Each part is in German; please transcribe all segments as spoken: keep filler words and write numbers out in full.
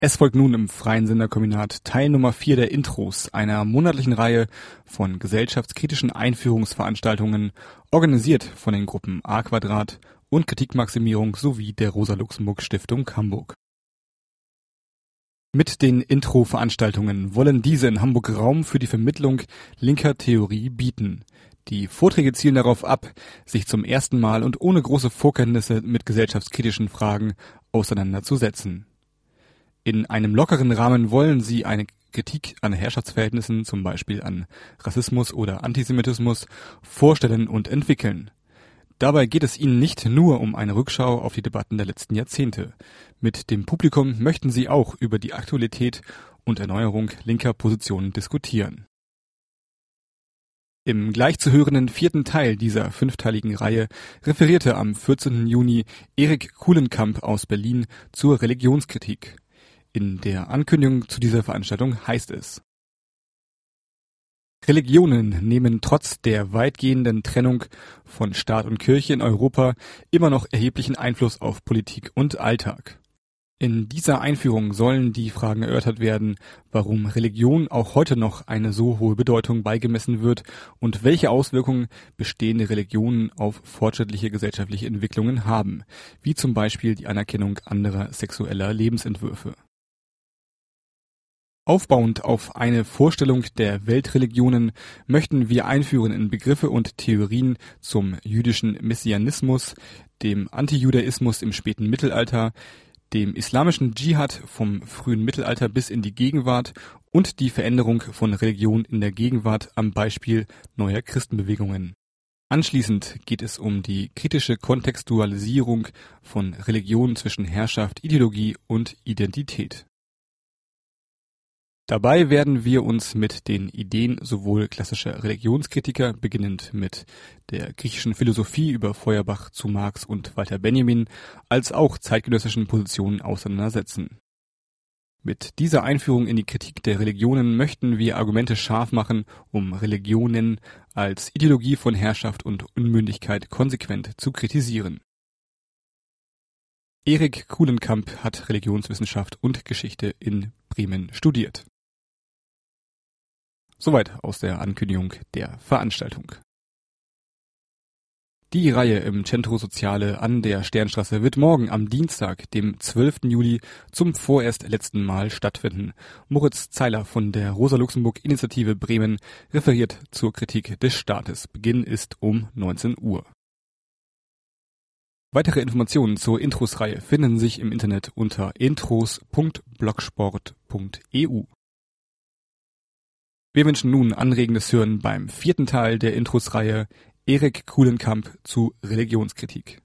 Es folgt nun im Freien Senderkombinat Teil Nummer vier der Intros, einer monatlichen Reihe von gesellschaftskritischen Einführungsveranstaltungen, organisiert von den Gruppen A-Quadrat und Kritikmaximierung sowie der Rosa-Luxemburg-Stiftung Hamburg. Mit den Intro-Veranstaltungen wollen diese in Hamburg Raum für die Vermittlung linker Theorie bieten. Die Vorträge zielen darauf ab, sich zum ersten Mal und ohne große Vorkenntnisse mit gesellschaftskritischen Fragen auseinanderzusetzen. In einem lockeren Rahmen wollen sie eine Kritik an Herrschaftsverhältnissen, zum Beispiel an Rassismus oder Antisemitismus, vorstellen und entwickeln. Dabei geht es ihnen nicht nur um eine Rückschau auf die Debatten der letzten Jahrzehnte. Mit dem Publikum möchten sie auch über die Aktualität und Erneuerung linker Positionen diskutieren. Im gleich zu hörenden vierten Teil dieser fünfteiligen Reihe referierte am vierzehnten Juni Erik Kulenkamp aus Berlin zur Religionskritik. In der Ankündigung zu dieser Veranstaltung heißt es: Religionen nehmen trotz der weitgehenden Trennung von Staat und Kirche in Europa immer noch erheblichen Einfluss auf Politik und Alltag. In dieser Einführung sollen die Fragen erörtert werden, warum Religion auch heute noch eine so hohe Bedeutung beigemessen wird und welche Auswirkungen bestehende Religionen auf fortschrittliche gesellschaftliche Entwicklungen haben, wie zum Beispiel die Anerkennung anderer sexueller Lebensentwürfe. Aufbauend auf eine Vorstellung der Weltreligionen möchten wir einführen in Begriffe und Theorien zum jüdischen Messianismus, dem Antijudaismus im späten Mittelalter, dem islamischen Dschihad vom frühen Mittelalter bis in die Gegenwart und die Veränderung von Religion in der Gegenwart am Beispiel neuer Christenbewegungen. Anschließend geht es um die kritische Kontextualisierung von Religion zwischen Herrschaft, Ideologie und Identität. Dabei werden wir uns mit den Ideen sowohl klassischer Religionskritiker, beginnend mit der griechischen Philosophie über Feuerbach zu Marx und Walter Benjamin, als auch zeitgenössischen Positionen auseinandersetzen. Mit dieser Einführung in die Kritik der Religionen möchten wir Argumente scharf machen, um Religionen als Ideologie von Herrschaft und Unmündigkeit konsequent zu kritisieren. Erik Kulenkamp hat Religionswissenschaft und Geschichte in Bremen studiert. Soweit aus der Ankündigung der Veranstaltung. Die Reihe im Centro Soziale an der Sternstraße wird morgen am Dienstag, dem zwölften Juli, zum vorerst letzten Mal stattfinden. Moritz Zeiler von der Rosa-Luxemburg-Initiative Bremen referiert zur Kritik des Staates. Beginn ist um neunzehn Uhr. Weitere Informationen zur Intros-Reihe finden sich im Internet unter intros punkt blogsport punkt e u. Wir wünschen nun anregendes Hören beim vierten Teil der Intros-Reihe Erik Kulenkamp zu Religionskritik.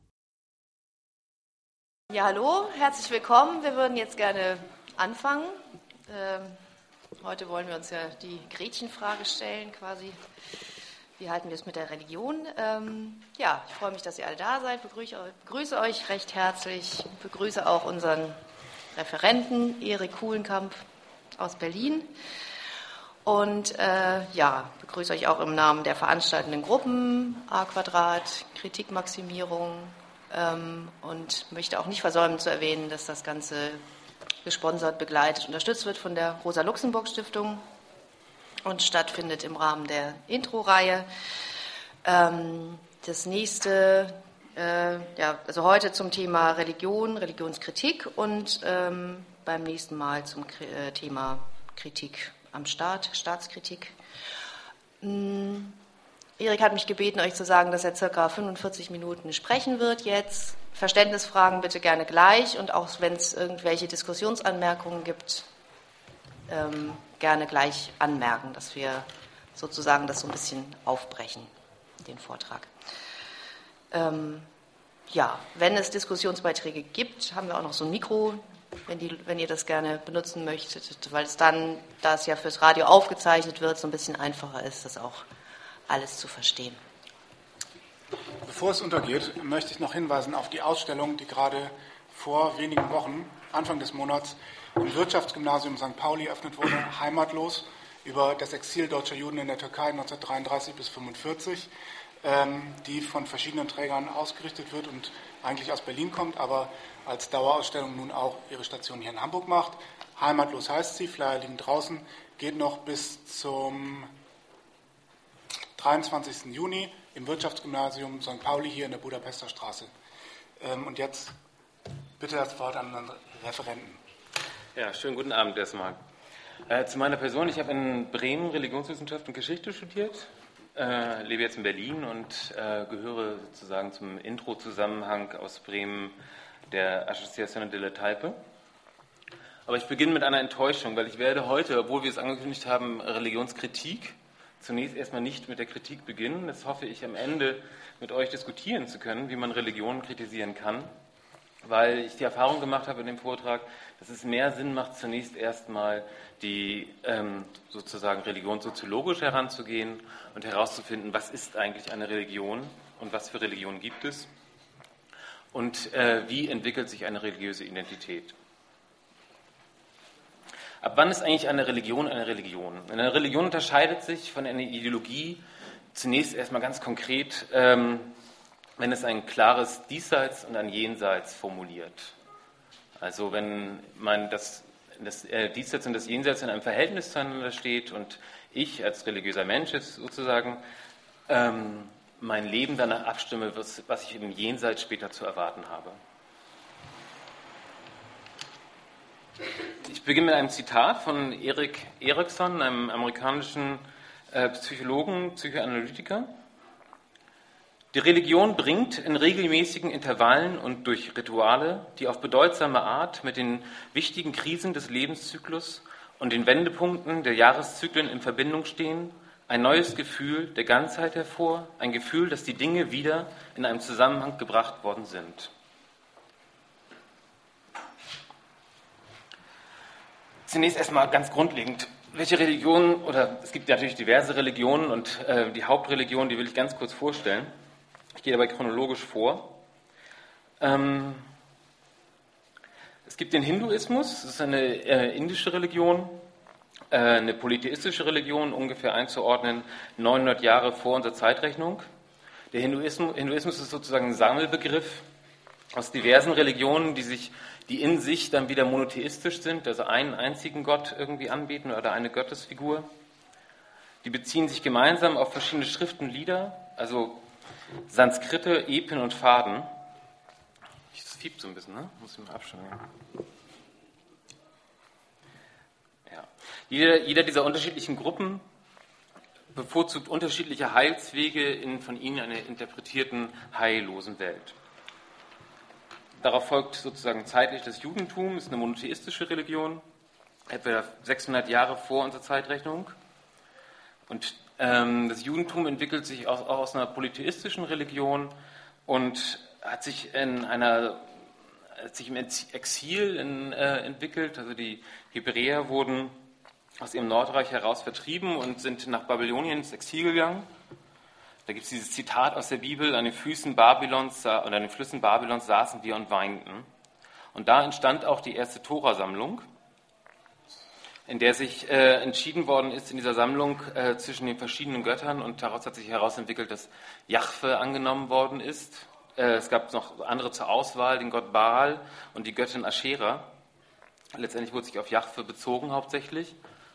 Ja, hallo, herzlich willkommen. Wir würden jetzt gerne anfangen. Ähm, heute wollen wir uns ja die Gretchenfrage stellen, quasi. Wie halten wir es mit der Religion? Ähm, ja, ich freue mich, dass ihr alle da seid. Begrüße, begrüße euch recht herzlich. Begrüße auch unseren Referenten Erik Kulenkamp aus Berlin. Und äh, ja, begrüße euch auch im Namen der veranstaltenden Gruppen A-Quadrat, Kritikmaximierung ähm, und möchte auch nicht versäumen zu erwähnen, dass das Ganze gesponsert, begleitet, unterstützt wird von der Rosa-Luxemburg-Stiftung und stattfindet im Rahmen der Intro-Reihe. Ähm, das nächste, äh, ja, also heute zum Thema Religion, Religionskritik und ähm, beim nächsten Mal zum äh, Thema Kritik am Staat, Staatskritik. Ähm, Erik hat mich gebeten, euch zu sagen, dass er circa fünfundvierzig Minuten sprechen wird jetzt. Verständnisfragen bitte gerne gleich und auch wenn es irgendwelche Diskussionsanmerkungen gibt, ähm, gerne gleich anmerken, dass wir sozusagen das so ein bisschen aufbrechen, den Vortrag. Ähm, ja, wenn es Diskussionsbeiträge gibt, haben wir auch noch so ein Mikro, wenn, die, wenn ihr das gerne benutzen möchtet, weil es dann, da es ja fürs Radio aufgezeichnet wird, so ein bisschen einfacher ist, das auch alles zu verstehen. Bevor es untergeht, möchte ich noch hinweisen auf die Ausstellung, die gerade vor wenigen Wochen, Anfang des Monats, im Wirtschaftsgymnasium Sankt Pauli eröffnet wurde, Heimatlos, über das Exil deutscher Juden in der Türkei neunzehnhundertdreiunddreißig bis fünfundvierzig, ähm, die von verschiedenen Trägern ausgerichtet wird und eigentlich aus Berlin kommt, aber als Dauerausstellung nun auch ihre Station hier in Hamburg macht. Heimatlos heißt sie, Flyer liegen draußen, geht noch bis zum dreiundzwanzigsten Juni im Wirtschaftsgymnasium Sankt Pauli hier in der Budapester Straße. Und jetzt bitte das Wort an unseren Referenten. Ja, schönen guten Abend erstmal. Äh, zu meiner Person, ich habe in Bremen Religionswissenschaft und Geschichte studiert, äh, lebe jetzt in Berlin und äh, gehöre sozusagen zum Intro-Zusammenhang aus Bremen der Associazione delle Taipe. Aber ich beginne mit einer Enttäuschung, weil ich werde heute, obwohl wir es angekündigt haben, Religionskritik, zunächst erstmal nicht mit der Kritik beginnen. Das hoffe ich am Ende mit euch diskutieren zu können, wie man Religionen kritisieren kann, weil ich die Erfahrung gemacht habe in dem Vortrag, dass es mehr Sinn macht, zunächst erstmal die ähm, sozusagen religionssoziologisch heranzugehen und herauszufinden, was ist eigentlich eine Religion und was für Religionen gibt es und äh, wie entwickelt sich eine religiöse Identität. Ab wann ist eigentlich eine Religion eine Religion? Eine Religion unterscheidet sich von einer Ideologie zunächst erstmal ganz konkret, ähm, wenn es ein klares Diesseits und ein Jenseits formuliert. Also wenn man das, das äh, Diesseits und das Jenseits in einem Verhältnis zueinander steht und ich als religiöser Mensch jetzt sozusagen ähm, mein Leben danach abstimme, was, was ich im Jenseits später zu erwarten habe. Ich beginne mit einem Zitat von Erik Erikson, einem amerikanischen äh, Psychologen, Psychoanalytiker. Die Religion bringt in regelmäßigen Intervallen und durch Rituale, die auf bedeutsame Art mit den wichtigen Krisen des Lebenszyklus und den Wendepunkten der Jahreszyklen in Verbindung stehen, ein neues Gefühl der Ganzheit hervor, ein Gefühl, dass die Dinge wieder in einem Zusammenhang gebracht worden sind. Zunächst erstmal ganz grundlegend, welche Religionen, oder es gibt natürlich diverse Religionen und äh, die Hauptreligion, die will ich ganz kurz vorstellen. Ich gehe dabei chronologisch vor. Ähm, es gibt den Hinduismus, das ist eine äh, indische Religion, äh, eine polytheistische Religion, ungefähr einzuordnen, neunhundert Jahre vor unserer Zeitrechnung. Der Hinduismus, Hinduismus ist sozusagen ein Sammelbegriff aus diversen Religionen, die sich die in sich dann wieder monotheistisch sind, also einen einzigen Gott irgendwie anbieten oder eine Gottesfigur. Die beziehen sich gemeinsam auf verschiedene Schriften, Lieder, also Sanskrite, Epen und Faden. Das fiebt so ein bisschen, ne? Muss ich mal abstellen. Ja. Jeder, jeder dieser unterschiedlichen Gruppen bevorzugt unterschiedliche Heilswege in von ihnen einer interpretierten heillosen Welt. Darauf folgt sozusagen zeitlich das Judentum, ist eine monotheistische Religion, etwa sechshundert Jahre vor unserer Zeitrechnung. Und ähm, das Judentum entwickelt sich aus, aus einer polytheistischen Religion und hat sich in einer, hat sich im Exil in, äh, entwickelt. Also die Hebräer wurden aus ihrem Nordreich heraus vertrieben und sind nach Babylonien ins Exil gegangen. Da gibt es dieses Zitat aus der Bibel, an den Füßen Babylons oder an den Flüssen Babylons saßen wir und weinten. Und da entstand auch die erste Tora-Sammlung, in der sich äh, entschieden worden ist in dieser Sammlung äh, zwischen den verschiedenen Göttern und daraus hat sich herausentwickelt, dass Jahwe angenommen worden ist. Äh, es gab noch andere zur Auswahl, den Gott Baal und die Göttin Aschera. Letztendlich wurde sich auf Jahwe bezogen hauptsächlich.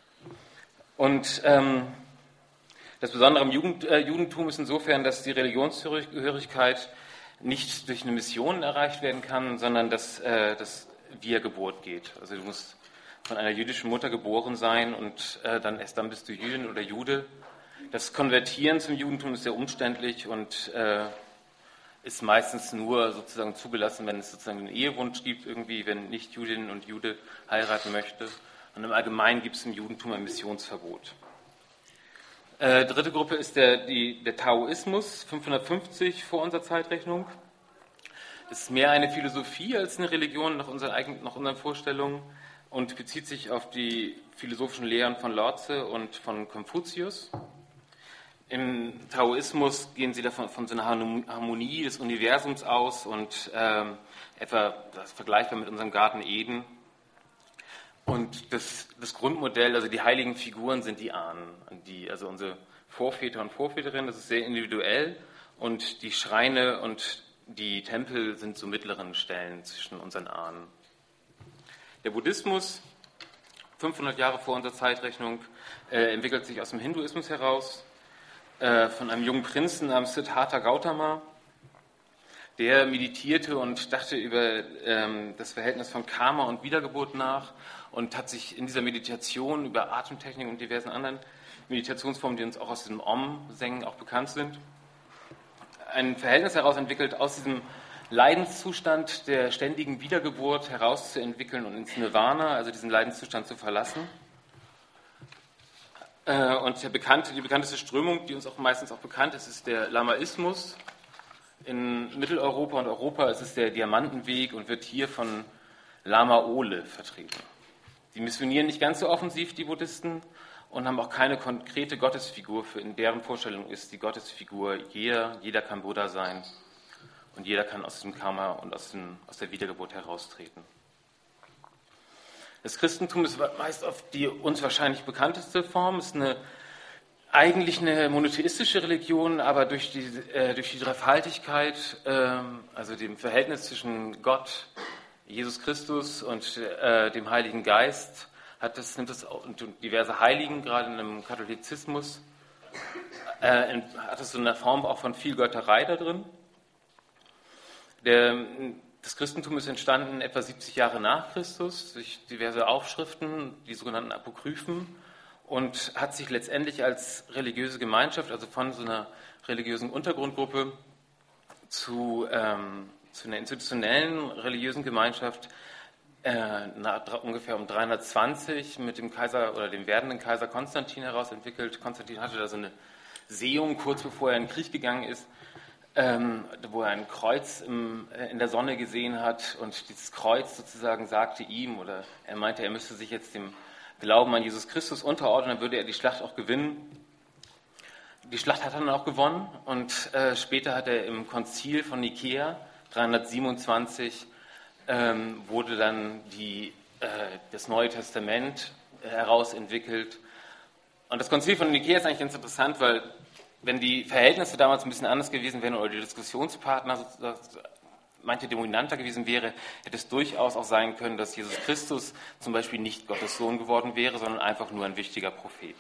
Und ähm, das Besondere am Jugend, äh, Judentum ist insofern, dass die Religionszugehörigkeit nicht durch eine Mission erreicht werden kann, sondern dass äh, das via Geburt geht. Also du musst von einer jüdischen Mutter geboren sein und äh, dann erst dann bist du Jüdin oder Jude. Das Konvertieren zum Judentum ist sehr umständlich und äh, ist meistens nur sozusagen zugelassen, wenn es sozusagen einen Ehewunsch gibt, irgendwie, wenn nicht Jüdin und Jude heiraten möchte. Und im Allgemeinen gibt es im Judentum ein Missionsverbot. Äh, dritte Gruppe ist der, die, der Taoismus, fünfhundertfünfzig vor unserer Zeitrechnung. Ist mehr eine Philosophie als eine Religion nach unseren, eigenen, nach unseren Vorstellungen und bezieht sich auf die philosophischen Lehren von Lao-Tse und von Konfuzius. Im Taoismus gehen sie davon von so einer Harmonie des Universums aus und ähm, etwa das vergleichbar mit unserem Garten Eden. Und das, das Grundmodell, also die heiligen Figuren sind die Ahnen, die, also unsere Vorväter und Vorväterinnen, das ist sehr individuell und die Schreine und die Tempel sind so mittleren Stellen zwischen unseren Ahnen. Der Buddhismus fünfhundert Jahre vor unserer Zeitrechnung, äh, entwickelt sich aus dem Hinduismus heraus, äh, von einem jungen Prinzen namens Siddhartha Gautama. Der meditierte und dachte über ähm, das Verhältnis von Karma und Wiedergeburt nach und hat sich in dieser Meditation über Atemtechnik und diversen anderen Meditationsformen, die uns auch aus diesem Om-Sengen auch bekannt sind, ein Verhältnis heraus entwickelt, aus diesem Leidenszustand der ständigen Wiedergeburt herauszuentwickeln und ins Nirvana, also diesen Leidenszustand zu verlassen. Äh, und der bekannte, die bekannteste Strömung, die uns auch meistens auch bekannt ist, ist der Lamaismus. In Mitteleuropa und Europa ist es der Diamantenweg und wird hier von Lama Ole vertreten. Die missionieren nicht ganz so offensiv, die Buddhisten, und haben auch keine konkrete Gottesfigur. Für in deren Vorstellung ist die Gottesfigur jeder, jeder kann Buddha sein und jeder kann aus dem Karma und aus, dem, aus der Wiedergeburt heraustreten. Das Christentum ist meist auf die uns wahrscheinlich bekannteste Form, ist eine eigentlich eine monotheistische Religion, aber durch die, äh, durch die Dreifaltigkeit, äh, also dem Verhältnis zwischen Gott, Jesus Christus und äh, dem Heiligen Geist, hat das, nimmt das auch, und diverse Heiligen, gerade in dem Katholizismus, äh, hat es so eine Form auch von Vielgötterei da drin. Der, das Christentum ist entstanden etwa siebzig Jahre nach Christus durch diverse Aufschriften, die sogenannten Apokryphen, und hat sich letztendlich als religiöse Gemeinschaft, also von so einer religiösen Untergrundgruppe zu, ähm, zu einer institutionellen religiösen Gemeinschaft äh, nach, ungefähr um dreihundertzwanzig mit dem Kaiser oder dem werdenden Kaiser Konstantin heraus entwickelt. Konstantin hatte da so eine Sehung, kurz bevor er in den Krieg gegangen ist, ähm, wo er ein Kreuz im, äh, in der Sonne gesehen hat, und dieses Kreuz sozusagen sagte ihm, oder er meinte, er müsste sich jetzt dem Glauben an Jesus Christus unterordnen, dann würde er die Schlacht auch gewinnen. Die Schlacht hat er dann auch gewonnen, und äh, später hat er im Konzil von Nikäa dreihundertsiebenundzwanzig ähm, wurde dann die, äh, das Neue Testament äh, herausentwickelt. Und das Konzil von Nikäa ist eigentlich ganz interessant, weil wenn die Verhältnisse damals ein bisschen anders gewesen wären oder die Diskussionspartner sozusagen manche dominanter gewesen wäre, hätte es durchaus auch sein können, dass Jesus Christus zum Beispiel nicht Gottes Sohn geworden wäre, sondern einfach nur ein wichtiger Prophet.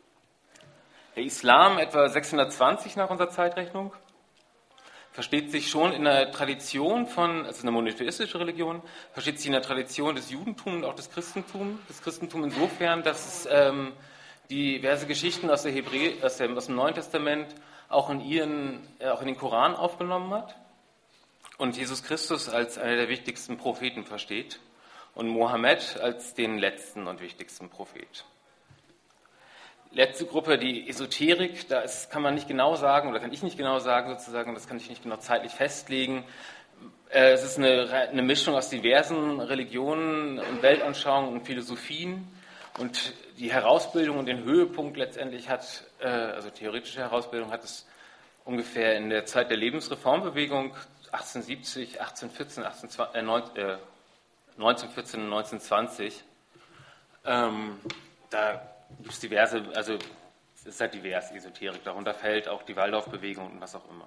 Der Islam, etwa sechshundertzwanzig nach unserer Zeitrechnung, versteht sich schon in der Tradition von, also eine monotheistische Religion, versteht sich in der Tradition des Judentums und auch des Christentums. Das Christentum insofern, dass es ähm, diverse Geschichten aus, der Hebrä aus, dem, aus dem Neuen Testament auch in, ihren, äh, auch in den Koran aufgenommen hat und Jesus Christus als einer der wichtigsten Propheten versteht und Mohammed als den letzten und wichtigsten Prophet. Letzte Gruppe, die Esoterik, da ist, kann man nicht genau sagen, oder kann ich nicht genau sagen sozusagen, das kann ich nicht genau zeitlich festlegen. Äh, es ist eine, eine Mischung aus diversen Religionen und Weltanschauungen und Philosophien, und die Herausbildung und den Höhepunkt letztendlich hat, äh, also theoretische Herausbildung hat es ungefähr in der Zeit der Lebensreformbewegung achtzehnhundertsiebzig, achtzehnhundertvierzehn, neunzehnhundertvierzehn und neunzehnhundertzwanzig. Ähm, da gibt es diverse, also es ist halt divers, Esoterik, darunter fällt auch die Waldorf-Bewegung und was auch immer.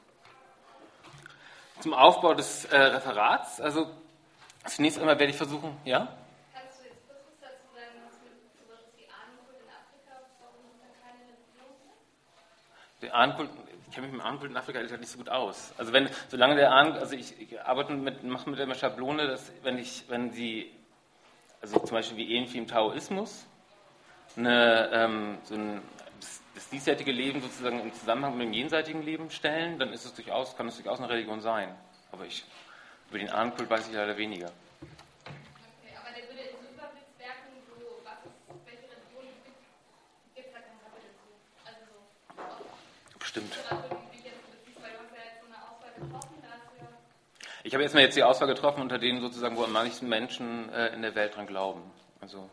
Zum Aufbau des äh, Referats, also zunächst einmal werde ich versuchen, ja? Kannst du jetzt kurz was dazu sagen, was mit sowas wie Ahnenkult in Afrika, warum es da keine Religion gibt? Der Ahnenkult, ich kenne mich mit dem Ahnenkult in Afrika ehrlich gesagt nicht so gut aus. Also wenn, solange der Ahnen, also ich, ich arbeite mit, mache mit der Schablone, dass wenn ich, wenn sie, also zum Beispiel wie ähnlich wie im Taoismus, eine, ähm, so ein, das, das diesseitige Leben sozusagen im Zusammenhang mit dem jenseitigen Leben stellen, dann ist es durchaus, kann es durchaus eine Religion sein. Aber ich, über den Ahnenkult weiß ich leider weniger. Okay, aber der würde in so Überblickswerken, so, was es, welche Religionen es gibt, gibt es da kein Kapitel zu. Also so. Bestimmt. Wie jetzt beziehst, weil du hast ja jetzt so eine Auswahl getroffen, da hast du ja. Ich habe erstmal jetzt die Auswahl getroffen unter denen sozusagen, wo am meisten Menschen äh, in der Welt dran glauben. Also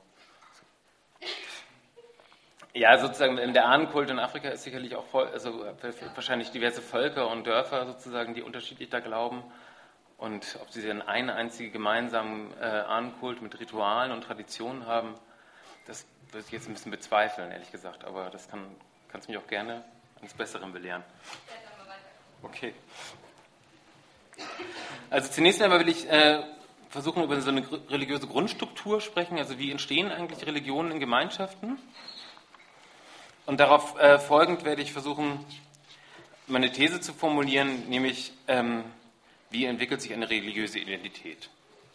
ja, sozusagen der Ahnenkult in Afrika ist sicherlich auch voll, also wahrscheinlich diverse Völker und Dörfer sozusagen, die unterschiedlich da glauben. Und ob sie dann einen einzigen gemeinsamen äh, Ahnenkult mit Ritualen und Traditionen haben, das würde ich jetzt ein bisschen bezweifeln, ehrlich gesagt. Aber das kann, kannst du mich auch gerne eines Besseren belehren. Ja, dann mal weiter. Okay. Also zunächst einmal will ich äh, versuchen, über so eine religiöse Grundstruktur sprechen, also wie entstehen eigentlich Religionen in Gemeinschaften. Und darauf äh, folgend werde ich versuchen, meine These zu formulieren, nämlich, ähm, wie entwickelt sich eine religiöse Identität.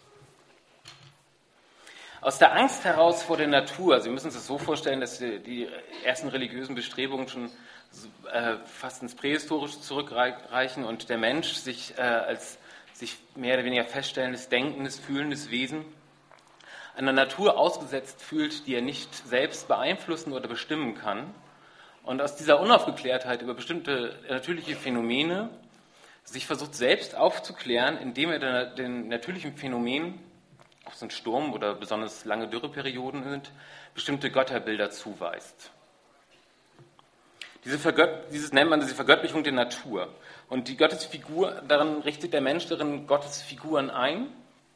Aus der Angst heraus vor der Natur, also wir müssen uns das so vorstellen, dass die, die ersten religiösen Bestrebungen schon äh, fast ins Prähistorische zurückreichen und der Mensch sich äh, als sich mehr oder weniger feststellendes, denkendes, fühlendes Wesen einer Natur ausgesetzt fühlt, die er nicht selbst beeinflussen oder bestimmen kann. Und aus dieser Unaufgeklärtheit über bestimmte natürliche Phänomene sich versucht selbst aufzuklären, indem er den natürlichen Phänomenen, ob es ein Sturm oder besonders lange Dürreperioden sind, bestimmte Götterbilder zuweist. Diese Vergött- dieses nennt man diese Vergöttlichung der Natur. Und die Gottesfigur, darin richtet der Mensch darin Gottesfiguren ein,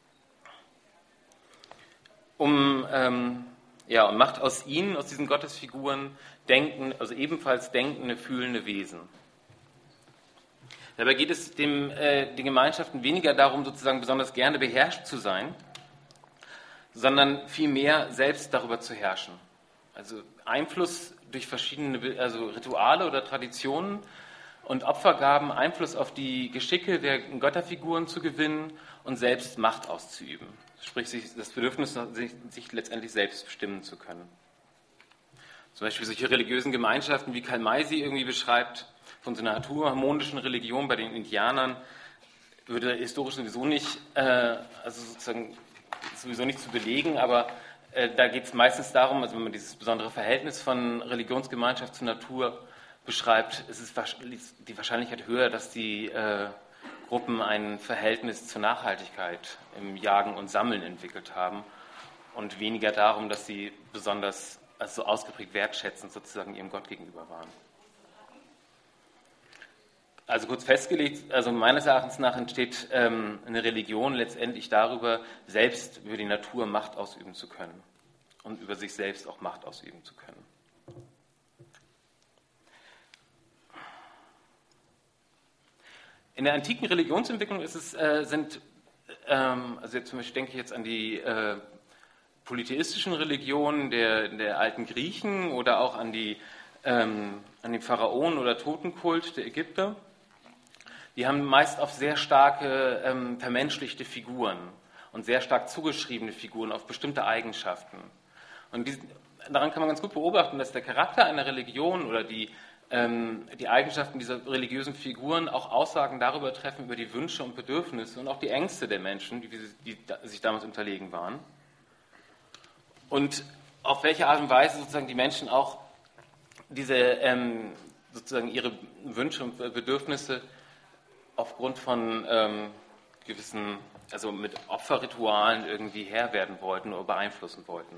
um, ähm, ja, und macht aus ihnen, aus diesen Gottesfiguren, denken, also ebenfalls denkende, fühlende Wesen. Dabei geht es dem, äh, den Gemeinschaften weniger darum, sozusagen besonders gerne beherrscht zu sein, sondern vielmehr selbst darüber zu herrschen. Also Einfluss durch verschiedene also Rituale oder Traditionen und Opfergaben, Einfluss auf die Geschicke der Götterfiguren zu gewinnen und selbst Macht auszuüben. Sprich, sich, das Bedürfnis, sich, sich letztendlich selbst bestimmen zu können. Zum Beispiel solche religiösen Gemeinschaften, wie Karl May sie irgendwie beschreibt, von so einer naturharmonischen Religion bei den Indianern, würde historisch sowieso nicht, äh, also sozusagen sowieso nicht zu belegen, aber äh, da geht es meistens darum, also wenn man dieses besondere Verhältnis von Religionsgemeinschaft zur Natur beschreibt, ist es die Wahrscheinlichkeit höher, dass die äh, Gruppen ein Verhältnis zur Nachhaltigkeit im Jagen und Sammeln entwickelt haben und weniger darum, dass sie besonders also ausgeprägt wertschätzend sozusagen ihrem Gott gegenüber waren. Also kurz festgelegt, also meines Erachtens nach entsteht ähm, eine Religion letztendlich darüber, selbst über die Natur Macht ausüben zu können und über sich selbst auch Macht ausüben zu können. In der antiken Religionsentwicklung ist es, äh, sind, ähm, also jetzt zum Beispiel denke ich jetzt an die äh, polytheistischen Religionen der, der alten Griechen oder auch an, die, ähm, an den Pharaonen oder Totenkult der Ägypter. Die haben meist auf sehr starke ähm, vermenschlichte Figuren und sehr stark zugeschriebene Figuren auf bestimmte Eigenschaften. Und diesen, daran kann man ganz gut beobachten, dass der Charakter einer Religion oder die, ähm, die Eigenschaften dieser religiösen Figuren auch Aussagen darüber treffen, über die Wünsche und Bedürfnisse und auch die Ängste der Menschen, die, die, die sich damals unterlegen waren. Und auf welche Art und Weise sozusagen die Menschen auch diese, ähm, sozusagen ihre Wünsche und Bedürfnisse aufgrund von ähm, gewissen, also mit Opferritualen irgendwie Herr werden wollten oder beeinflussen wollten.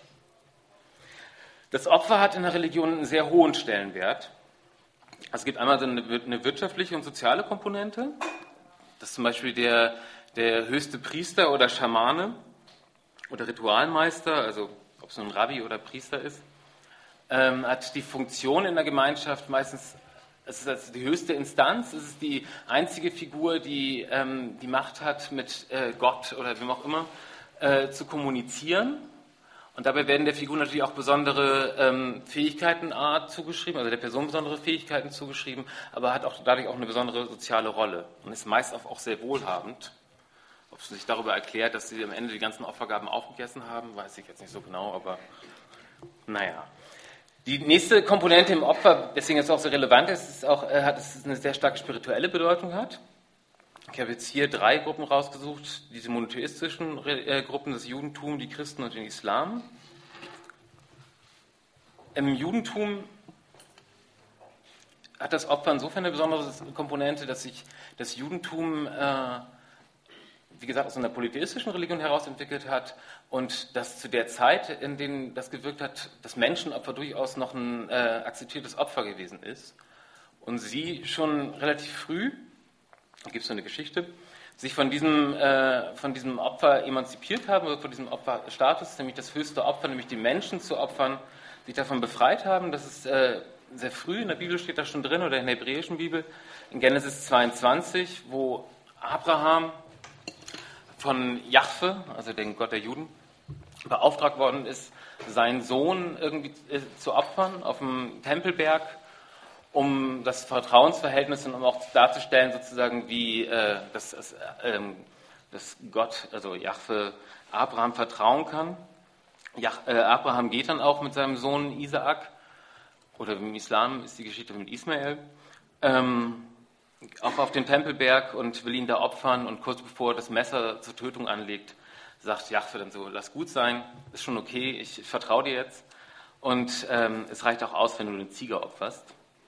Das Opfer hat in der Religion einen sehr hohen Stellenwert. Es gibt einmal so eine, eine wirtschaftliche und soziale Komponente. Das ist zum Beispiel der, der höchste Priester oder Schamane oder Ritualmeister, also ob es nun ein Rabbi oder Priester ist, ähm, hat die Funktion in der Gemeinschaft meistens. Es ist also die höchste Instanz, es ist die einzige Figur, die ähm, die Macht hat, mit äh, Gott oder wem auch immer äh, zu kommunizieren. Und dabei werden der Figur natürlich auch besondere ähm, Fähigkeiten Art zugeschrieben, also der Person besondere Fähigkeiten zugeschrieben, aber hat auch dadurch auch eine besondere soziale Rolle und ist meist auch sehr wohlhabend. Ob es sich darüber erklärt, dass sie am Ende die ganzen Opfergaben aufgegessen haben, weiß ich jetzt nicht so genau, aber naja. Die nächste Komponente im Opfer, deswegen es auch so relevant ist, ist auch, äh, hat, dass es eine sehr starke spirituelle Bedeutung hat. Ich habe jetzt hier drei Gruppen rausgesucht, diese monotheistischen äh, Gruppen, das Judentum, die Christen und den Islam. Im Judentum hat das Opfer insofern eine besondere Komponente, dass sich das Judentum, äh, wie gesagt, aus einer polytheistischen Religion heraus entwickelt hat und dass zu der Zeit, in der das gewirkt hat, das Menschenopfer durchaus noch ein äh, akzeptiertes Opfer gewesen ist. Und sie schon relativ früh, da gibt es so eine Geschichte, sich von diesem, äh, von diesem Opfer emanzipiert haben, oder von diesem Opferstatus, nämlich das höchste Opfer, nämlich die Menschen zu opfern, sich davon befreit haben. Das ist äh, sehr früh, in der Bibel steht das schon drin, oder in der hebräischen Bibel, in Genesis zweiundzwanzig, wo Abraham von Jahwe, also dem Gott der Juden, beauftragt worden ist, seinen Sohn irgendwie äh, zu opfern auf dem Tempelberg, um das Vertrauensverhältnis und um auch darzustellen, sozusagen, wie äh, das, das, äh, dass Gott, also Jahwe, Abraham vertrauen kann. Ja, äh, Abraham geht dann auch mit seinem Sohn Isaak, oder im Islam ist die Geschichte mit Ismael, ähm, auch auf den Tempelberg und will ihn da opfern, und kurz bevor er das Messer zur Tötung anlegt, sagt Jahwe dann so, lass gut sein, ist schon okay, ich, ich vertraue dir jetzt, und ähm, es reicht auch aus, wenn du den Tiger opferst.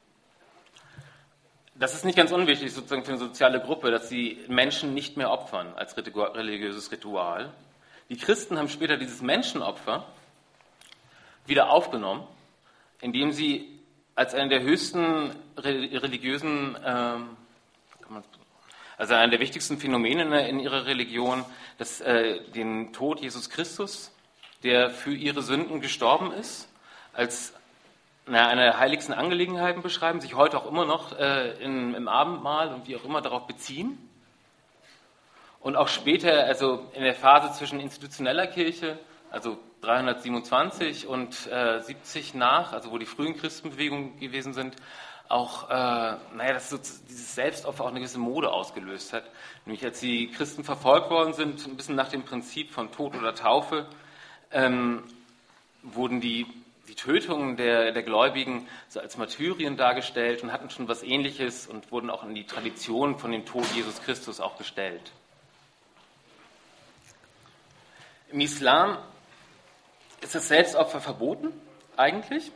Das ist nicht ganz unwichtig sozusagen für eine soziale Gruppe, dass sie Menschen nicht mehr opfern als religiöses Ritual. Die Christen haben später dieses Menschenopfer wieder aufgenommen, indem sie als eine der höchsten religiösen, ähm, also einer der wichtigsten Phänomene in ihrer Religion, das, äh, den Tod Jesus Christus, der für ihre Sünden gestorben ist, als na, eine der heiligsten Angelegenheiten beschreiben, sich heute auch immer noch äh, in, im Abendmahl und wie auch immer darauf beziehen. Und auch später, also in der Phase zwischen institutioneller Kirche, also dreihundertsiebenundzwanzig und äh, siebzig nach, also wo die frühen Christenbewegungen gewesen sind, auch, äh, naja, dass so dieses Selbstopfer auch eine gewisse Mode ausgelöst hat. Nämlich als die Christen verfolgt worden sind, ein bisschen nach dem Prinzip von Tod oder Taufe, ähm, wurden die, die Tötungen der, der Gläubigen so als Martyrien dargestellt und hatten schon was Ähnliches und wurden auch in die Tradition von dem Tod Jesus Christus auch gestellt. Im Islam ist das Selbstopfer verboten, eigentlich.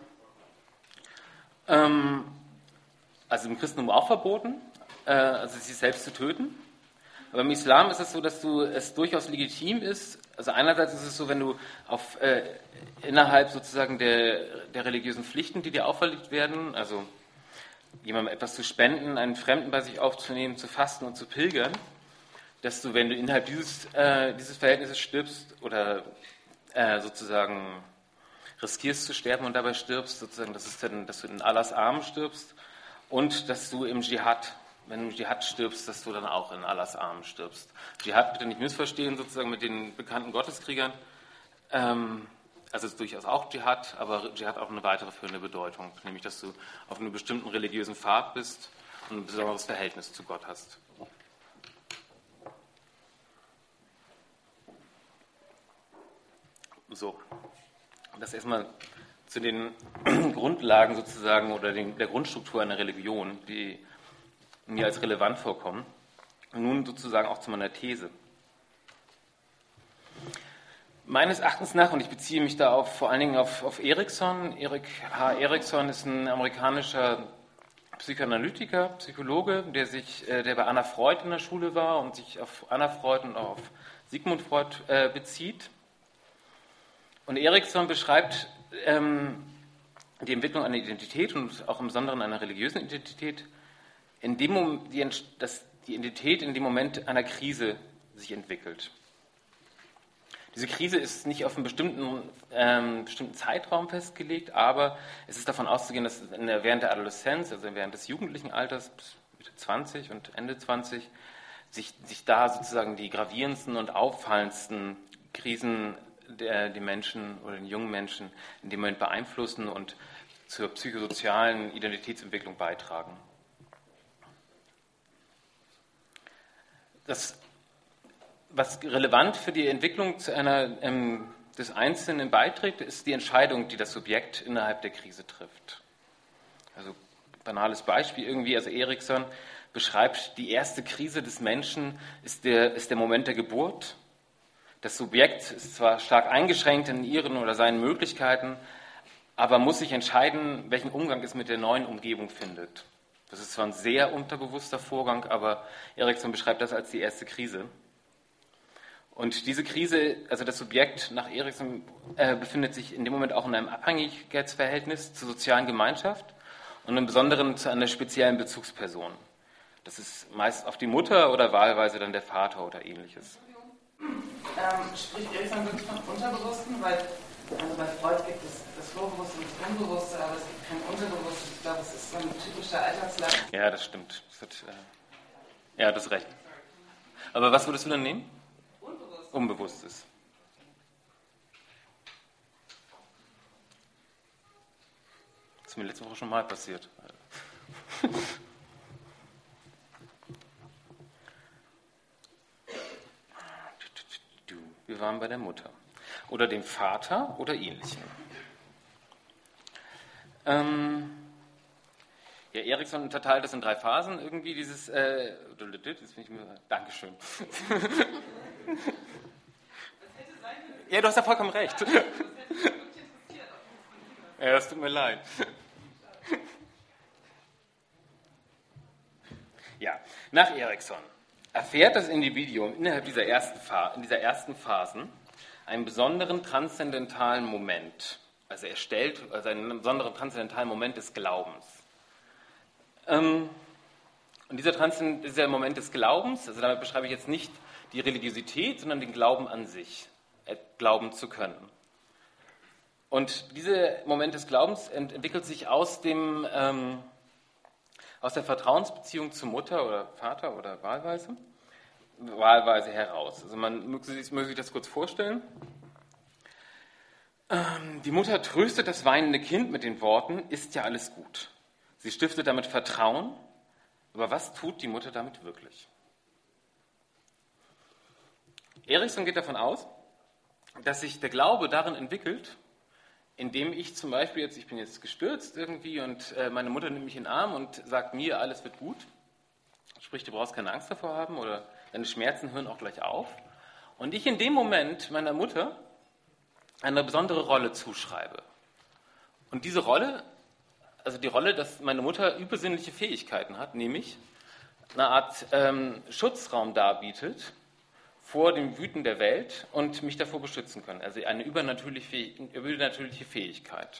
Ähm, also im Christentum auch verboten, äh, also sich selbst zu töten. Aber im Islam ist es so, dass du, es durchaus legitim ist. Also einerseits ist es so, wenn du auf, äh, innerhalb sozusagen der, der religiösen Pflichten, die dir auferlegt werden, also jemandem etwas zu spenden, einen Fremden bei sich aufzunehmen, zu fasten und zu pilgern, dass du, wenn du innerhalb dieses, äh, dieses Verhältnisses stirbst oder äh, sozusagen riskierst zu sterben und dabei stirbst, sozusagen, das ist dann, dass du in Allahs Armen stirbst, und dass du im Dschihad, wenn du im Dschihad stirbst, dass du dann auch in Allahs Armen stirbst. Dschihad bitte nicht missverstehen, sozusagen mit den bekannten Gotteskriegern. Ähm, also es ist durchaus auch Dschihad, aber Dschihad hat auch eine weitere führende Bedeutung, nämlich dass du auf einem bestimmten religiösen Pfad bist und ein besonderes Verhältnis zu Gott hast. So, das erstmal zu den Grundlagen sozusagen oder den, der Grundstruktur einer Religion, die mir als relevant vorkommen. Und nun sozusagen auch zu meiner These. Meines Erachtens nach, und ich beziehe mich da auf, vor allen Dingen auf, auf Erikson, Erik H. Erikson ist ein amerikanischer Psychoanalytiker, Psychologe, der, sich, der bei Anna Freud in der Schule war und sich auf Anna Freud und auch auf Sigmund Freud äh, bezieht. Und Erikson beschreibt ähm, die Entwicklung einer Identität und auch im Besonderen einer religiösen Identität, in dem Moment, die, dass die Identität in dem Moment einer Krise sich entwickelt. Diese Krise ist nicht auf einen bestimmten, ähm, bestimmten Zeitraum festgelegt, aber es ist davon auszugehen, dass in der, während der Adoleszenz, also während des jugendlichen Alters, bis Mitte zwanzig und Ende zwanzig, sich, sich da sozusagen die gravierendsten und auffallendsten Krisen Der, die Menschen oder den jungen Menschen in dem Moment beeinflussen und zur psychosozialen Identitätsentwicklung beitragen. Das, was relevant für die Entwicklung zu einer, ähm, des Einzelnen beiträgt, ist die Entscheidung, die das Subjekt innerhalb der Krise trifft. Also banales Beispiel irgendwie, also Erikson beschreibt, die erste Krise des Menschen ist der, ist der Moment der Geburt. Das Subjekt ist zwar stark eingeschränkt in ihren oder seinen Möglichkeiten, aber muss sich entscheiden, welchen Umgang es mit der neuen Umgebung findet. Das ist zwar ein sehr unterbewusster Vorgang, aber Erikson beschreibt das als die erste Krise. Und diese Krise, also das Subjekt nach Erikson, äh, befindet sich in dem Moment auch in einem Abhängigkeitsverhältnis zur sozialen Gemeinschaft und im Besonderen zu einer speziellen Bezugsperson. Das ist meist auf die Mutter oder wahlweise dann der Vater oder ähnliches. Ähm, spricht Erikson wirklich von Unterbewussten, weil also bei Freud gibt es das Vorbewusste und das Unbewusste, aber es gibt kein Unterbewusstes. Ich glaube, es ist so ein typischer Alltagslast. Ja, das stimmt. Das hat, äh, ja, das ist recht. Aber was würdest du dann nehmen? Unbewusstes. Das ist mir letzte Woche schon mal passiert. Wir waren bei der Mutter oder dem Vater oder Ähnlichem. Ähm, ja, Erikson unterteilt das in drei Phasen irgendwie, dieses, äh, jetzt bin ich mir, Dankeschön. Ja, du hast ja vollkommen recht. Ja, das tut mir leid. Ja, nach Erikson erfährt das Individuum innerhalb dieser ersten, Pha- in dieser ersten Phasen einen besonderen transzendentalen Moment. Also er stellt also einen besonderen transzendentalen Moment des Glaubens. Ähm, und dieser, Transzend- dieser Moment des Glaubens, also damit beschreibe ich jetzt nicht die Religiosität, sondern den Glauben an sich, äh, glauben zu können. Und dieser Moment des Glaubens ent- entwickelt sich aus dem ähm, aus der Vertrauensbeziehung zu Mutter oder Vater oder wahlweise, wahlweise heraus. Also man möge sich, möge sich das kurz vorstellen. Ähm, die Mutter tröstet das weinende Kind mit den Worten, ist ja alles gut. Sie stiftet damit Vertrauen, aber was tut die Mutter damit wirklich? Erikson geht davon aus, dass sich der Glaube darin entwickelt, indem ich zum Beispiel jetzt, ich bin jetzt gestürzt irgendwie und äh, meine Mutter nimmt mich in den Arm und sagt mir, alles wird gut. Sprich, du brauchst keine Angst davor haben oder deine Schmerzen hören auch gleich auf. Und ich in dem Moment meiner Mutter eine besondere Rolle zuschreibe. Und diese Rolle, also die Rolle, dass meine Mutter übersinnliche Fähigkeiten hat, nämlich eine Art ähm, Schutzraum darbietet vor dem Wüten der Welt und mich davor beschützen können. Also eine übernatürliche, übernatürliche Fähigkeit.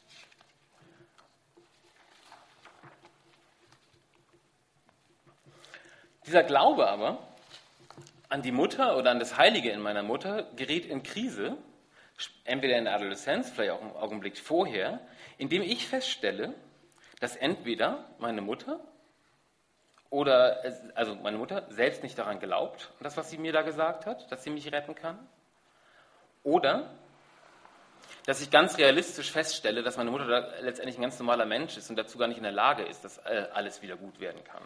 Dieser Glaube aber an die Mutter oder an das Heilige in meiner Mutter gerät in Krise, entweder in der Adoleszenz, vielleicht auch im Augenblick vorher, indem ich feststelle, dass entweder meine Mutter oder, also meine Mutter selbst nicht daran glaubt, das, was sie mir da gesagt hat, dass sie mich retten kann. Oder, dass ich ganz realistisch feststelle, dass meine Mutter da letztendlich ein ganz normaler Mensch ist und dazu gar nicht in der Lage ist, dass alles wieder gut werden kann.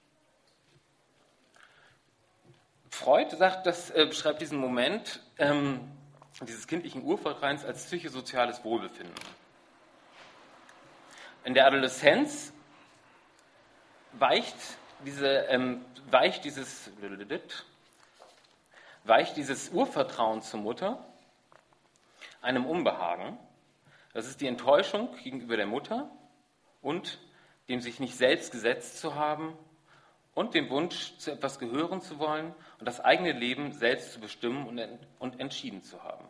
Freud sagt, das äh, beschreibt diesen Moment ähm, dieses kindlichen Urvertrains als psychosoziales Wohlbefinden. In der Adoleszenz weicht Diese, ähm, weicht, dieses, weicht dieses Urvertrauen zur Mutter einem Unbehagen. Das ist die Enttäuschung gegenüber der Mutter und dem sich nicht selbst gesetzt zu haben und dem Wunsch, zu etwas gehören zu wollen und das eigene Leben selbst zu bestimmen und, ent- und entschieden zu haben.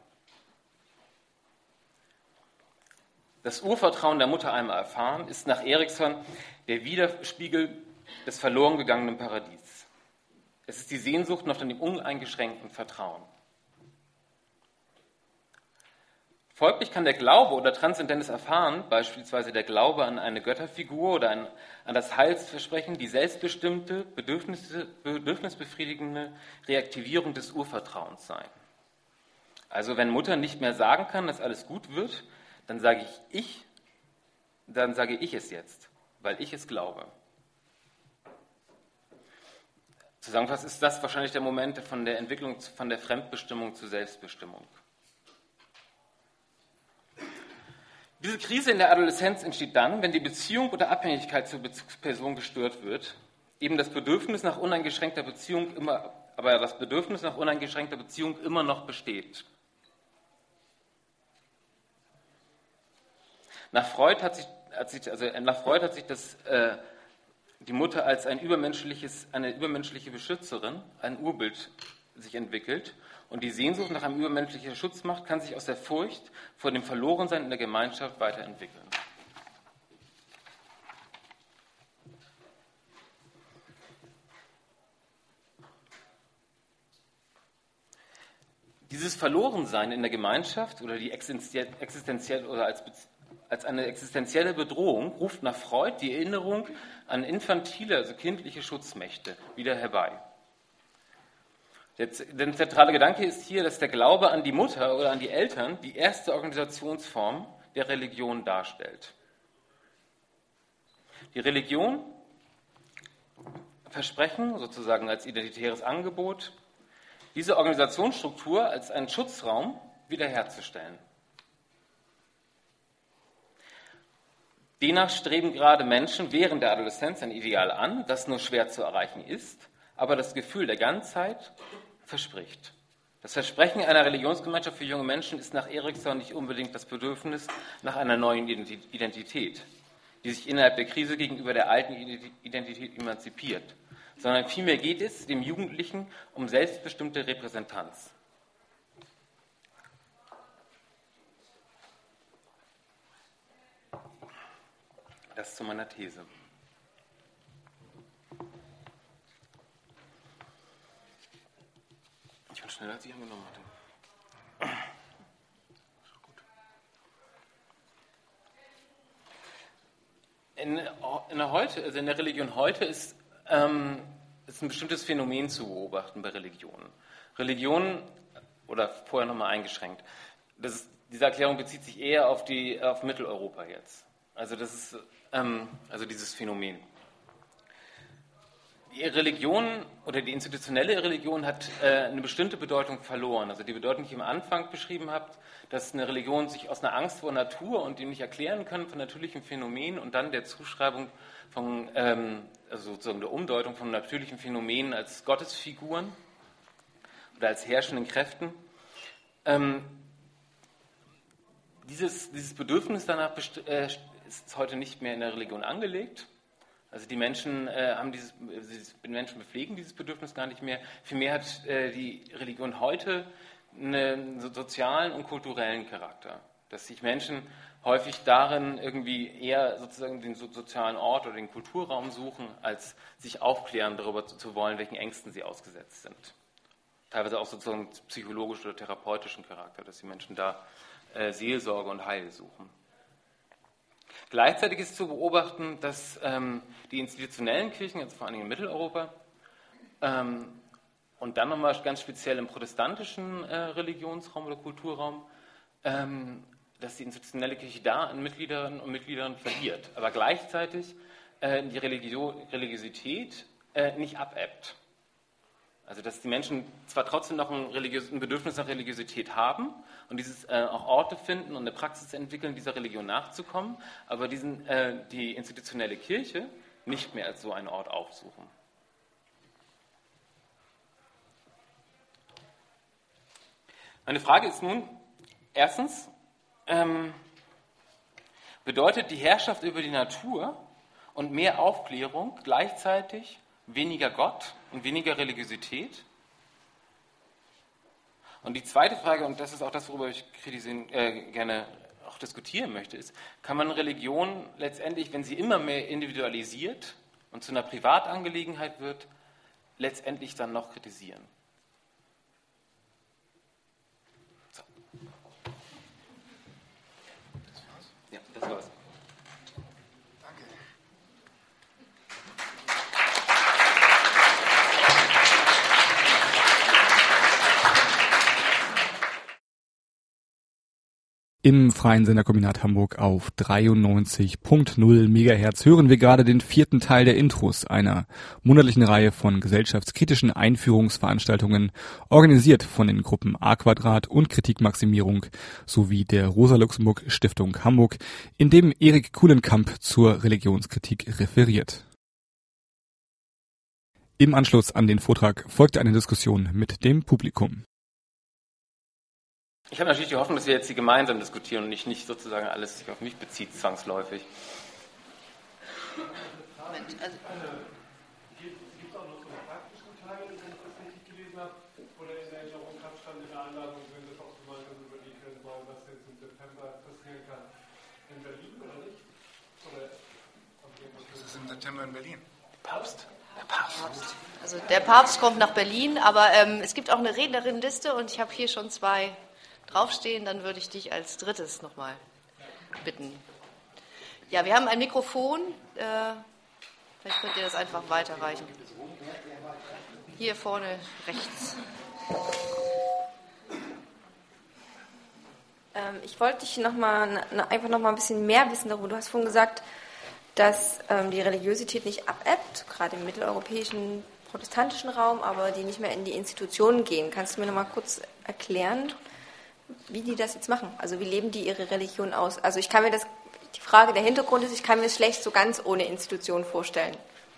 Das Urvertrauen der Mutter einmal erfahren, ist nach Erikson der Widerspiegel des verloren gegangenen Paradies. Es ist die Sehnsucht nach dem uneingeschränkten Vertrauen. Folglich kann der Glaube oder transzendentes Erfahren, beispielsweise der Glaube an eine Götterfigur oder an, an das Heilsversprechen, die selbstbestimmte, Bedürfnisse, bedürfnisbefriedigende Reaktivierung des Urvertrauens sein. Also wenn Mutter nicht mehr sagen kann, dass alles gut wird, dann sage ich ich, dann sage ich es jetzt, weil ich es glaube. Zusammenfassend ist das wahrscheinlich der Moment von der Entwicklung von der Fremdbestimmung zur Selbstbestimmung. Diese Krise in der Adoleszenz entsteht dann, wenn die Beziehung oder Abhängigkeit zur Bezugsperson gestört wird, eben das Bedürfnis nach uneingeschränkter Beziehung immer, aber das Bedürfnis nach uneingeschränkter Beziehung immer noch besteht. Nach Freud hat sich, hat sich, also nach Freud hat sich das, äh, die Mutter als ein übermenschliches, eine übermenschliche Beschützerin, ein Urbild sich entwickelt. Und die Sehnsucht nach einem übermenschlichen Schutzmacht kann sich aus der Furcht vor dem Verlorensein in der Gemeinschaft weiterentwickeln. Dieses Verlorensein in der Gemeinschaft oder die existenziell oder als, als eine existenzielle Bedrohung ruft nach Freud die Erinnerung an infantile, also kindliche Schutzmächte wieder herbei. Der, der zentrale Gedanke ist hier, dass der Glaube an die Mutter oder an die Eltern die erste Organisationsform der Religion darstellt. Die Religion versprechen, sozusagen als identitäres Angebot, diese Organisationsstruktur als einen Schutzraum wiederherzustellen. Demnach streben gerade Menschen während der Adoleszenz ein Ideal an, das nur schwer zu erreichen ist, aber das Gefühl der Ganzheit verspricht. Das Versprechen einer Religionsgemeinschaft für junge Menschen ist nach Erickson nicht unbedingt das Bedürfnis nach einer neuen Identität, die sich innerhalb der Krise gegenüber der alten Identität emanzipiert, sondern vielmehr geht es dem Jugendlichen um selbstbestimmte Repräsentanz. Das zu meiner These. Ich bin schneller, als ich angenommen hatte. In, in, der, heute, also in der Religion heute ist, ähm, ist ein bestimmtes Phänomen zu beobachten bei Religionen. Religionen, oder vorher nochmal eingeschränkt, das ist, diese Erklärung bezieht sich eher auf, die, auf Mitteleuropa jetzt. Also das ist ähm, also dieses Phänomen. Die Religion oder die institutionelle Religion hat äh, eine bestimmte Bedeutung verloren. Also die Bedeutung, die ich am Anfang beschrieben habe, dass eine Religion sich aus einer Angst vor Natur und dem nicht erklären können von natürlichen Phänomenen und dann der Zuschreibung von, ähm, also sozusagen der Umdeutung von natürlichen Phänomenen als Gottesfiguren oder als herrschenden Kräften. Ähm, dieses, dieses Bedürfnis danach best- äh, ist heute nicht mehr in der Religion angelegt. Also die Menschen äh, haben dieses, die Menschen bepflegen dieses Bedürfnis gar nicht mehr. Vielmehr hat äh, die Religion heute einen sozialen und kulturellen Charakter, dass sich Menschen häufig darin irgendwie eher sozusagen den sozialen Ort oder den Kulturraum suchen, als sich aufklären darüber zu, zu wollen, welchen Ängsten sie ausgesetzt sind. Teilweise auch sozusagen psychologischen oder therapeutischen Charakter, dass die Menschen da äh, Seelsorge und Heil suchen. Gleichzeitig ist zu beobachten, dass ähm, die institutionellen Kirchen, also vor allem in Mitteleuropa, ähm, und dann nochmal ganz speziell im protestantischen äh, Religionsraum oder Kulturraum, ähm, dass die institutionelle Kirche da an Mitgliedern und Mitgliedern verliert, aber gleichzeitig äh, die Religio- Religiosität äh, nicht abebbt. Also dass die Menschen zwar trotzdem noch ein, religiös- ein Bedürfnis nach Religiosität haben und dieses äh, auch Orte finden und eine Praxis entwickeln, dieser Religion nachzukommen, aber diesen, äh, die institutionelle Kirche nicht mehr als so einen Ort aufsuchen. Meine Frage ist nun, erstens, ähm, bedeutet die Herrschaft über die Natur und mehr Aufklärung gleichzeitig weniger Gott und weniger Religiosität? Und die zweite Frage, und das ist auch das, worüber ich kritisieren, äh, gerne auch diskutieren möchte, ist, kann man Religion letztendlich, wenn sie immer mehr individualisiert und zu einer Privatangelegenheit wird, letztendlich dann noch kritisieren? So. Ja, das war's. Im freien Senderkombinat Hamburg auf dreiundneunzig Komma null Megahertz hören wir gerade den vierten Teil der Intros einer monatlichen Reihe von gesellschaftskritischen Einführungsveranstaltungen, organisiert von den Gruppen A Quadrat und Kritikmaximierung sowie der Rosa-Luxemburg-Stiftung Hamburg, in dem Erik Kuhlenkamp zur Religionskritik referiert. Im Anschluss an den Vortrag folgte eine Diskussion mit dem Publikum. Ich habe natürlich die Hoffnung, dass wir jetzt hier gemeinsam diskutieren und nicht, nicht sozusagen alles sich auf mich bezieht, zwangsläufig. Moment, also Gibt es auch noch so einen praktischen Teil, wenn ich das richtig gelesen habe? Oder in der Erinnerung stand in der Einladung, wenn das auch so mal darüber reden wollen, was jetzt im September passieren kann. In Berlin oder nicht? Oder Was ist im September in Berlin? Papst? Der Papst. Also der Papst kommt nach Berlin, aber ähm, es gibt auch eine Rednerinnenliste und ich habe hier schon zwei draufstehen, dann würde ich dich als drittes nochmal bitten. Ja, wir haben ein Mikrofon, äh, vielleicht könnt ihr das einfach weiterreichen. Hier vorne rechts. Ähm, ich wollte dich noch mal, na, einfach noch mal ein bisschen mehr wissen darüber. Du hast vorhin gesagt, dass ähm, die Religiosität nicht abebbt, gerade im mitteleuropäischen protestantischen Raum, aber die nicht mehr in die Institutionen gehen. Kannst du mir noch mal kurz erklären, wie die das jetzt machen? Also wie leben die ihre Religion aus? Also ich kann mir das, die Frage, der Hintergrund ist, ich kann mir es schlecht so ganz ohne Institutionen vorstellen.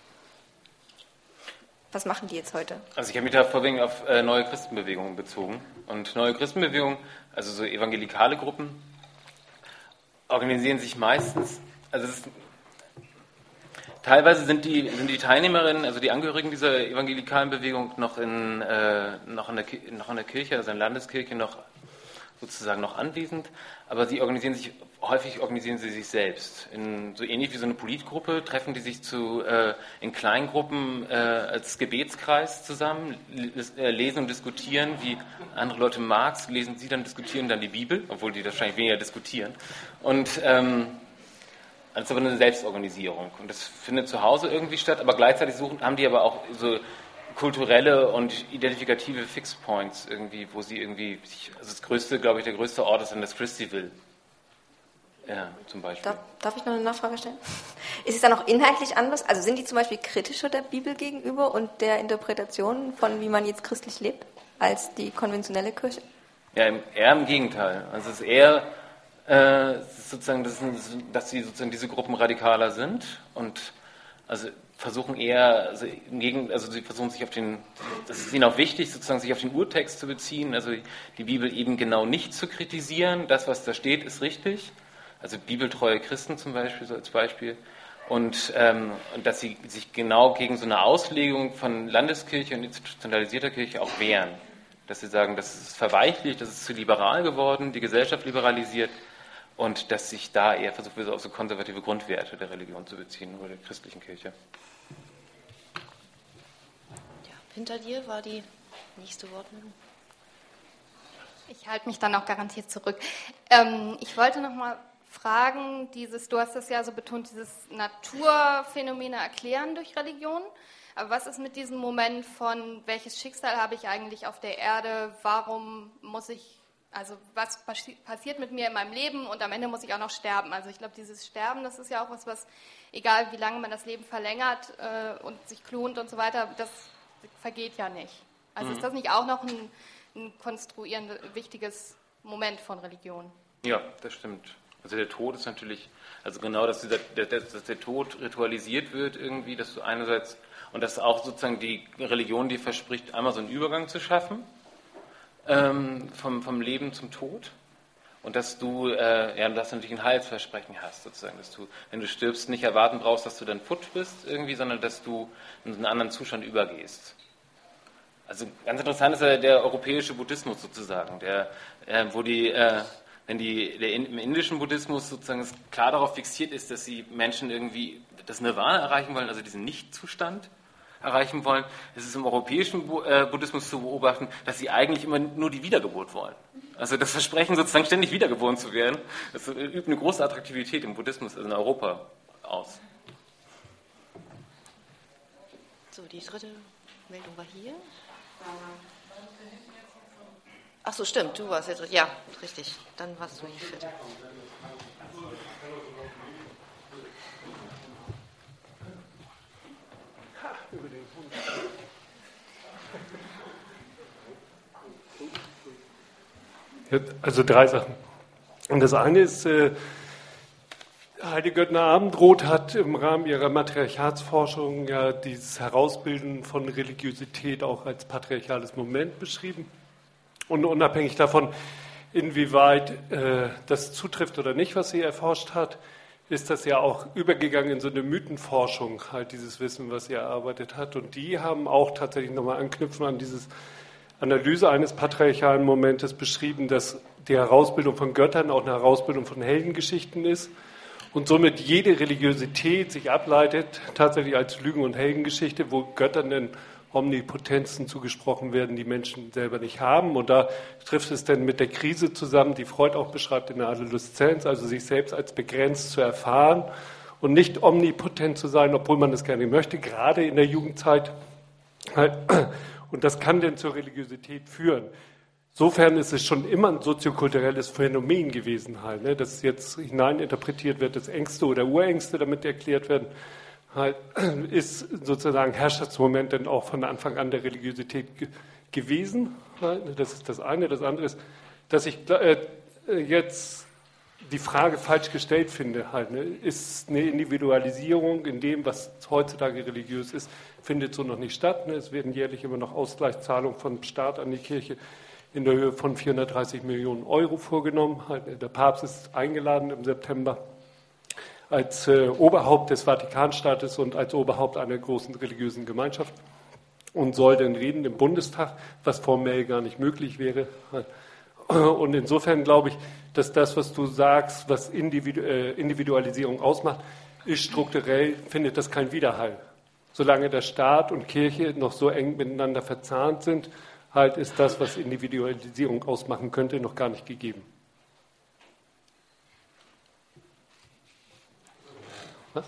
Was machen die jetzt heute? Also ich habe mich da vorwiegend auf äh, neue Christenbewegungen bezogen. Und neue Christenbewegungen, also so evangelikale Gruppen, organisieren sich meistens, also es ist, teilweise sind die, sind die Teilnehmerinnen, also die Angehörigen dieser evangelikalen Bewegung noch in, äh, noch in, der, noch in der Kirche, also in der Landeskirche noch sozusagen noch anwesend, aber sie organisieren sich, häufig organisieren sie sich selbst. In, so ähnlich wie so eine Politgruppe treffen die sich zu, äh, in Kleingruppen äh, als Gebetskreis zusammen, äh, lesen und diskutieren, wie andere Leute Marx, lesen sie dann, diskutieren dann die Bibel, obwohl die wahrscheinlich weniger diskutieren. Und ähm, das ist aber eine Selbstorganisierung und das findet zu Hause irgendwie statt, aber gleichzeitig suchen, haben die aber auch so kulturelle und identifikative Fixpoints irgendwie, wo sie irgendwie, also das größte, glaube ich, der größte Ort ist dann das Christyville. Ja, zum Beispiel. Darf, darf ich noch eine Nachfrage stellen? Ist es dann auch inhaltlich anders? Also sind die zum Beispiel kritischer der Bibel gegenüber und der Interpretation von, wie man jetzt christlich lebt, als die konventionelle Kirche? Ja, eher im Gegenteil. Also es ist eher äh, sozusagen, dass, dass sie sozusagen diese Gruppen radikaler sind und also versuchen eher, also, gegen, also sie versuchen sich auf den, das ist ihnen auch wichtig, sozusagen sich auf den Urtext zu beziehen, also die Bibel eben genau nicht zu kritisieren, das, was da steht, ist richtig, also bibeltreue Christen zum Beispiel, so als Beispiel, und, ähm, und dass sie sich genau gegen so eine Auslegung von Landeskirche und institutionalisierter Kirche auch wehren, dass sie sagen, das ist verweichlicht, das ist zu liberal geworden, die Gesellschaft liberalisiert, und dass sich da eher versucht wird, auf so konservative Grundwerte der Religion zu beziehen oder der christlichen Kirche. Ja, hinter dir war die nächste Wortmeldung. Ich halte mich dann auch garantiert zurück. Ähm, ich wollte noch mal fragen, dieses, du hast das ja so betont, dieses Naturphänomene erklären durch Religion. Aber was ist mit diesem Moment von, welches Schicksal habe ich eigentlich auf der Erde, warum muss ich, also was passiert mit mir in meinem Leben und am Ende muss ich auch noch sterben. Also ich glaube, dieses Sterben, das ist ja auch was, was, egal wie lange man das Leben verlängert äh, und sich klont und so weiter, das vergeht ja nicht. Also mhm. ist das nicht auch noch ein, ein konstruierendes, wichtiges Moment von Religion? Ja, das stimmt. Also der Tod ist natürlich, also genau, dass, dieser, dass der Tod ritualisiert wird irgendwie, dass du einerseits, und dass auch sozusagen die Religion dir verspricht, einmal so einen Übergang zu schaffen, ähm, vom, vom Leben zum Tod. Und dass du, äh, ja, dass du natürlich ein Heilsversprechen hast, sozusagen, dass du, wenn du stirbst, nicht erwarten brauchst, dass du dann futsch bist irgendwie, sondern dass du in einen anderen Zustand übergehst. Also ganz interessant ist ja der europäische Buddhismus sozusagen, der, äh, wo die, äh, wenn die, der im indischen Buddhismus sozusagen es klar darauf fixiert ist, dass die Menschen irgendwie das Nirvana erreichen wollen, also diesen Nichtzustand erreichen wollen, ist es im europäischen Buddhismus zu beobachten, dass sie eigentlich immer nur die Wiedergeburt wollen. Also das Versprechen, sozusagen ständig wiedergeboren zu werden, das übt eine große Attraktivität im Buddhismus, also in Europa, aus. So, die dritte Meldung war hier. Ach so, stimmt, du warst jetzt, ja, richtig, dann warst du hier fit. Also drei Sachen. Und das eine ist, äh, Heidi Göttner-Abendroth hat im Rahmen ihrer Matriarchatsforschung ja dieses Herausbilden von Religiosität auch als patriarchales Moment beschrieben. Und unabhängig davon, inwieweit äh, das zutrifft oder nicht, was sie erforscht hat, ist das ja auch übergegangen in so eine Mythenforschung, halt dieses Wissen, was sie erarbeitet hat. Und die haben auch tatsächlich nochmal anknüpfen an dieses Analyse eines patriarchalen Momentes beschrieben, dass die Herausbildung von Göttern auch eine Herausbildung von Heldengeschichten ist und somit jede Religiosität sich ableitet, tatsächlich als Lügen- und Heldengeschichte, wo Göttern denn Omnipotenzen zugesprochen werden, die Menschen selber nicht haben. Und da trifft es dann mit der Krise zusammen, die Freud auch beschreibt in der Adoleszenz, also sich selbst als begrenzt zu erfahren und nicht omnipotent zu sein, obwohl man das gerne möchte, gerade in der Jugendzeit. Und das kann denn zur Religiosität führen. Insofern ist es schon immer ein soziokulturelles Phänomen gewesen, halt, ne, dass jetzt hineininterpretiert wird, dass Ängste oder Urängste damit erklärt werden, halt, ist sozusagen Herrschaftsmoment dann auch von Anfang an der Religiosität ge- gewesen. Halt, ne, das ist das eine. Das andere ist, dass ich äh, jetzt die Frage falsch gestellt finde. Halt, ne, ist eine Individualisierung in dem, was heutzutage religiös ist, findet so noch nicht statt. Ne. Es werden jährlich immer noch Ausgleichszahlungen vom Staat an die Kirche in der Höhe von vierhundertdreißig Millionen Euro vorgenommen. Der Papst ist eingeladen im September als äh, Oberhaupt des Vatikanstaates und als Oberhaupt einer großen religiösen Gemeinschaft und soll dann reden im Bundestag, was formell gar nicht möglich wäre. Und insofern glaube ich, dass das, was du sagst, was Individu- äh, Individualisierung ausmacht, ist strukturell, findet das kein Widerhall. Solange der Staat und Kirche noch so eng miteinander verzahnt sind, halt ist das, was Individualisierung ausmachen könnte, noch gar nicht gegeben. Was?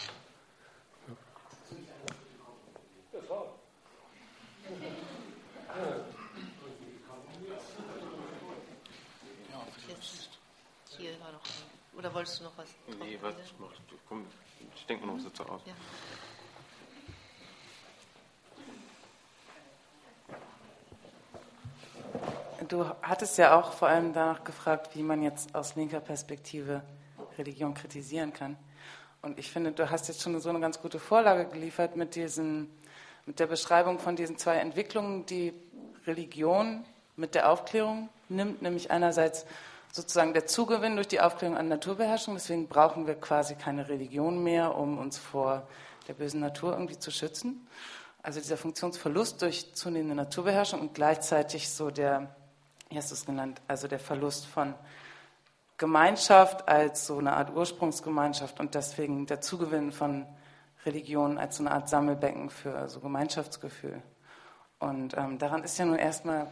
Hier war noch. Oder wolltest du noch was? Nee, was? Ich denke noch so aus. Ja. Du hattest ja auch vor allem danach gefragt, wie man jetzt aus linker Perspektive Religion kritisieren kann. Und ich finde, du hast jetzt schon so eine ganz gute Vorlage geliefert mit, diesen, mit der Beschreibung von diesen zwei Entwicklungen, die Religion mit der Aufklärung nimmt, nämlich einerseits sozusagen der Zugewinn durch die Aufklärung an Naturbeherrschung. Deswegen brauchen wir quasi keine Religion mehr, um uns vor der bösen Natur irgendwie zu schützen. Also dieser Funktionsverlust durch zunehmende Naturbeherrschung und gleichzeitig so der, wie hast du es genannt, also der Verlust von Gemeinschaft als so eine Art Ursprungsgemeinschaft und deswegen der Zugewinn von Religion als so eine Art Sammelbecken für so Gemeinschaftsgefühl. Und ähm, daran ist ja nun erstmal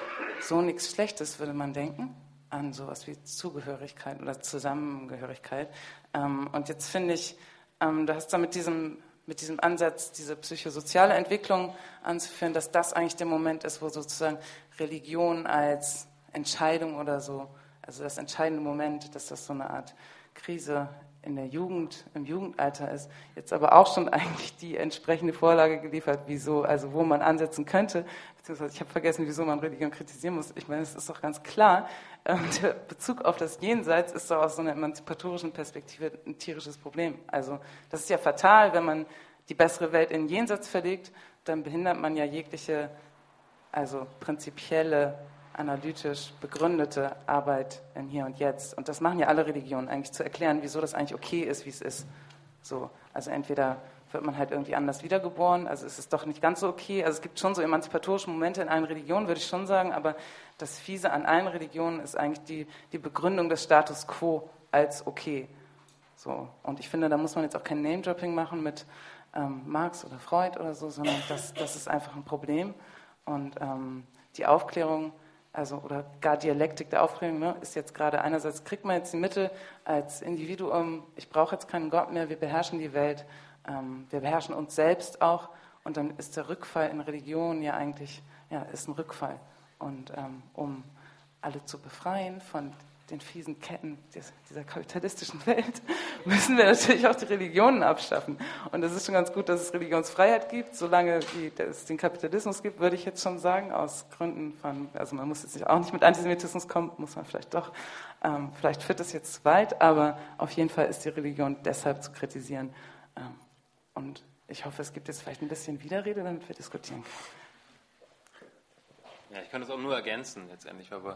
so nichts Schlechtes, würde man denken, an sowas wie Zugehörigkeit oder Zusammengehörigkeit. Ähm, und jetzt finde ich, ähm, du hast da mit diesem mit diesem Ansatz, diese psychosoziale Entwicklung anzuführen, dass das eigentlich der Moment ist, wo sozusagen Religion als Entscheidung oder so, also das entscheidende Moment, dass das so eine Art Krise in der Jugend, im Jugendalter ist, jetzt aber auch schon eigentlich die entsprechende Vorlage geliefert, wieso, also wo man ansetzen könnte, beziehungsweise ich habe vergessen, wieso man Religion kritisieren muss. Ich meine, es ist doch ganz klar, der Bezug auf das Jenseits ist doch aus so einer emanzipatorischen Perspektive ein tierisches Problem. Also das ist ja fatal, wenn man die bessere Welt in den Jenseits verlegt, dann behindert man ja jegliche, also prinzipielle, analytisch begründete Arbeit im Hier und Jetzt. Und das machen ja alle Religionen, eigentlich zu erklären, wieso das eigentlich okay ist, wie es ist. So, also entweder wird man halt irgendwie anders wiedergeboren, also es ist doch nicht ganz so okay. Also es gibt schon so emanzipatorische Momente in allen Religionen, würde ich schon sagen, aber das Fiese an allen Religionen ist eigentlich die, die Begründung des Status quo als okay. So, und ich finde, da muss man jetzt auch kein Name-Dropping machen mit ähm, Marx oder Freud oder so, sondern das, das ist einfach ein Problem. Und ähm, die Aufklärung, also oder gar Dialektik der Aufklärung, ne, ist jetzt gerade einerseits, kriegt man jetzt die Mittel als Individuum, ich brauche jetzt keinen Gott mehr, wir beherrschen die Welt, ähm, wir beherrschen uns selbst auch und dann ist der Rückfall in Religion ja eigentlich, ja, ist ein Rückfall. Und ähm, um alle zu befreien von den fiesen Ketten dieser kapitalistischen Welt, müssen wir natürlich auch die Religionen abschaffen. Und es ist schon ganz gut, dass es Religionsfreiheit gibt. Solange wie es den Kapitalismus gibt, würde ich jetzt schon sagen, aus Gründen von, also man muss jetzt auch nicht mit Antisemitismus kommen, muss man vielleicht doch, ähm, vielleicht führt das jetzt zu weit, aber auf jeden Fall ist die Religion deshalb zu kritisieren. Ähm, und ich hoffe, es gibt jetzt vielleicht ein bisschen Widerrede, damit wir diskutieren können. Ja, ich kann das auch nur ergänzen letztendlich, aber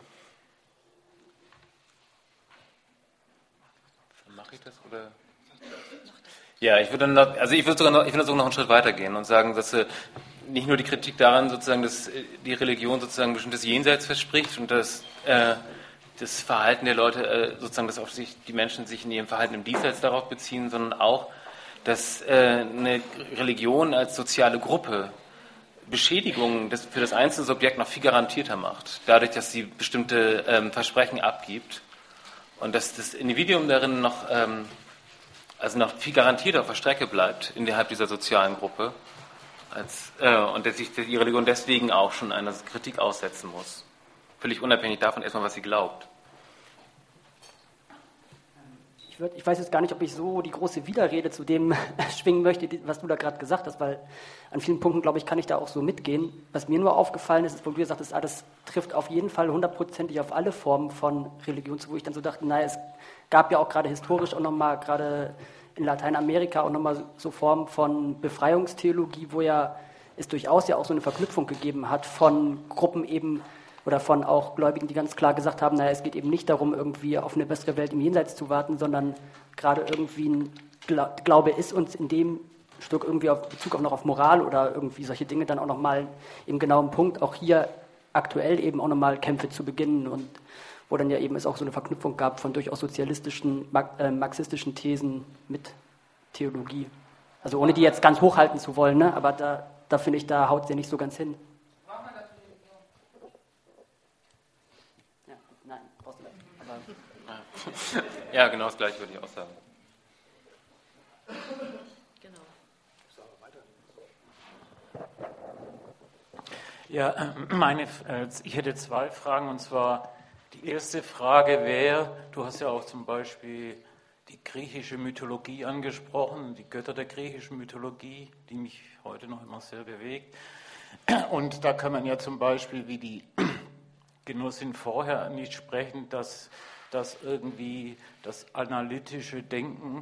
mache ich das oder? Ja, ich würde noch, also ich würde sogar noch, ich würde sogar noch einen Schritt weiter gehen und sagen, dass äh, nicht nur die Kritik daran sozusagen, dass äh, die Religion sozusagen ein bestimmtes Jenseits verspricht und dass äh, das Verhalten der Leute äh, sozusagen, dass auch sich die Menschen sich in ihrem Verhalten im Diesseits darauf beziehen, sondern auch, dass äh, eine Religion als soziale Gruppe Beschädigungen das für das einzelne Subjekt noch viel garantierter macht, dadurch, dass sie bestimmte ähm, Versprechen abgibt. Und dass das Individuum darin noch, ähm, also noch viel garantierter auf der Strecke bleibt innerhalb dieser sozialen Gruppe, Als, äh, und dass sich die Religion deswegen auch schon einer Kritik aussetzen muss. Völlig unabhängig davon erstmal, was sie glaubt. Ich, würd, ich weiß jetzt gar nicht, ob ich so die große Widerrede zu dem schwingen möchte, was du da gerade gesagt hast, weil an vielen Punkten, glaube ich, kann ich da auch so mitgehen. Was mir nur aufgefallen ist, ist, wo du gesagt hast, ah, das trifft auf jeden Fall hundertprozentig auf alle Formen von Religion zu, wo ich dann so dachte, naja, es gab ja auch gerade historisch auch nochmal, gerade in Lateinamerika auch nochmal so Formen von Befreiungstheologie, wo ja es durchaus ja auch so eine Verknüpfung gegeben hat von Gruppen eben oder von auch Gläubigen, die ganz klar gesagt haben, naja, es geht eben nicht darum, irgendwie auf eine bessere Welt im Jenseits zu warten, sondern gerade irgendwie ein Glaube ist uns in dem Stück irgendwie auf Bezug auch noch auf Moral oder irgendwie solche Dinge dann auch nochmal im genauen Punkt, auch hier aktuell eben auch nochmal Kämpfe zu beginnen und wo dann ja eben es auch so eine Verknüpfung gab von durchaus sozialistischen, äh, marxistischen Thesen mit Theologie. Also ohne die jetzt ganz hochhalten zu wollen, ne? Aber da, da finde ich, da haut es ja nicht so ganz hin. Braucht man dafür Religion? Ja, nein, brauchst du nicht. Aber ja, genau das Gleiche würde ich auch sagen. Genau. Ja, meine, ich hätte zwei Fragen, und zwar die erste Frage wäre, du hast ja auch zum Beispiel die griechische Mythologie angesprochen, die Götter der griechischen Mythologie, die mich heute noch immer sehr bewegt. Und da kann man ja zum Beispiel, wie die Genossin vorher nicht sprechen, dass, dass irgendwie das analytische Denken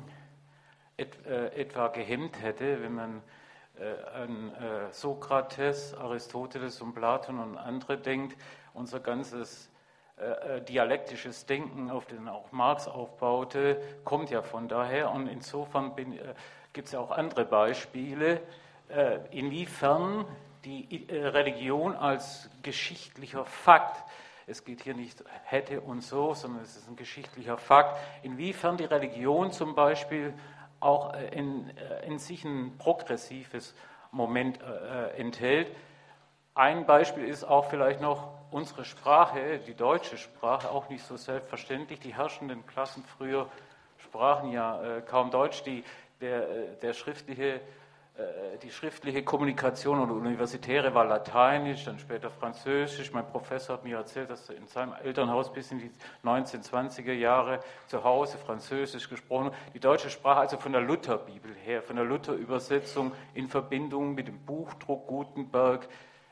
et, äh, etwa gehemmt hätte, wenn man äh, an äh, Sokrates, Aristoteles und Platon und andere denkt. Unser ganzes äh, dialektisches Denken, auf den auch Marx aufbaute, kommt ja von daher. Und insofern äh, gibt es ja auch andere Beispiele, äh, inwiefern die äh, Religion als geschichtlicher Fakt, es geht hier nicht hätte und so, sondern es ist ein geschichtlicher Fakt, inwiefern die Religion zum Beispiel auch in, in sich ein progressives Moment äh, enthält. Ein Beispiel ist auch vielleicht noch unsere Sprache, die deutsche Sprache, auch nicht so selbstverständlich. Die herrschenden Klassen früher sprachen ja äh, kaum Deutsch. Die, der, der schriftliche, äh, die schriftliche Kommunikation oder universitäre war Lateinisch, dann später Französisch. Mein Professor hat mir erzählt, dass er in seinem Elternhaus bis in die neunzehnhundertzwanziger Jahre zu Hause Französisch gesprochen hat. Die deutsche Sprache also von der Lutherbibel her, von der Luther-Übersetzung in Verbindung mit dem Buchdruck Gutenberg,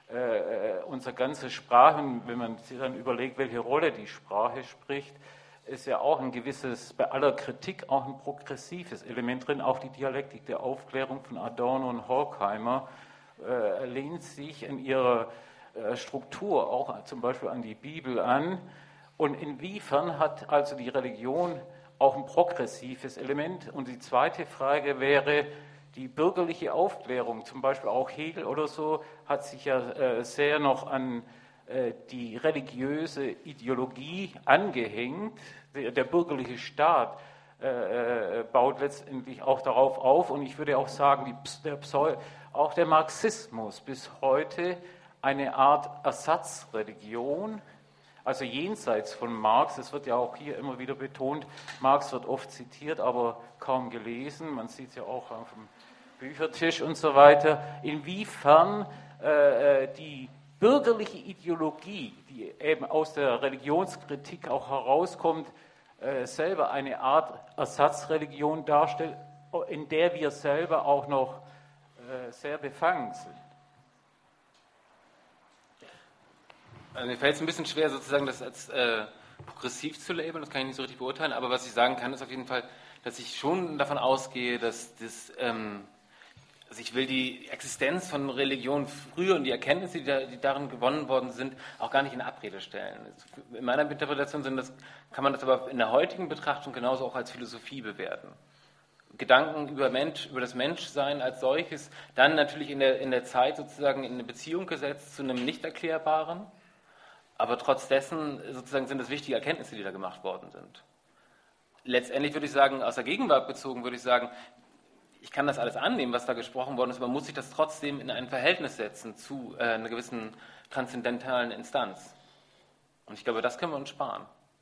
Äh, unsere ganze Sprache, wenn man sich dann überlegt, welche Rolle die Sprache spricht, ist ja auch ein gewisses, bei aller Kritik auch ein progressives Element drin. Auch die Dialektik der Aufklärung von Adorno und Horkheimer äh, lehnt sich in ihrer äh, Struktur auch zum Beispiel an die Bibel an. Und inwiefern hat also die Religion auch ein progressives Element? Und die zweite Frage wäre, die bürgerliche Aufklärung, zum Beispiel auch Hegel oder so, hat sich ja äh, sehr noch an äh, die religiöse Ideologie angehängt. Der, der bürgerliche Staat äh, äh, baut letztendlich auch darauf auf. Und ich würde auch sagen, die, der Pseu, auch der Marxismus bis heute eine Art Ersatzreligion, also jenseits von Marx. Es wird ja auch hier immer wieder betont, Marx wird oft zitiert, aber kaum gelesen. Man sieht es ja auch auf dem Büchertisch und so weiter. Inwiefern äh, die bürgerliche Ideologie, die eben aus der Religionskritik auch herauskommt, äh, selber eine Art Ersatzreligion darstellt, in der wir selber auch noch äh, sehr befangen sind. Also mir fällt es ein bisschen schwer, sozusagen das als äh, progressiv zu labeln, das kann ich nicht so richtig beurteilen, aber was ich sagen kann, ist auf jeden Fall, dass ich schon davon ausgehe, dass das, ähm, also ich will die Existenz von Religion früher und die Erkenntnisse, die, da, die darin gewonnen worden sind, auch gar nicht in Abrede stellen. In meiner Interpretation sind das, kann man das aber in der heutigen Betrachtung genauso auch als Philosophie bewerten. Gedanken über Mensch, über das Menschsein als solches, dann natürlich in der, in der Zeit sozusagen in eine Beziehung gesetzt zu einem Nicht-Erklärbaren. Aber trotz dessen sozusagen sind es wichtige Erkenntnisse, die da gemacht worden sind. Letztendlich würde ich sagen, aus der Gegenwart bezogen, würde ich sagen, ich kann das alles annehmen, was da gesprochen worden ist, aber man muss sich das trotzdem in ein Verhältnis setzen zu äh, einer gewissen transzendentalen Instanz. Und ich glaube, das können wir uns sparen.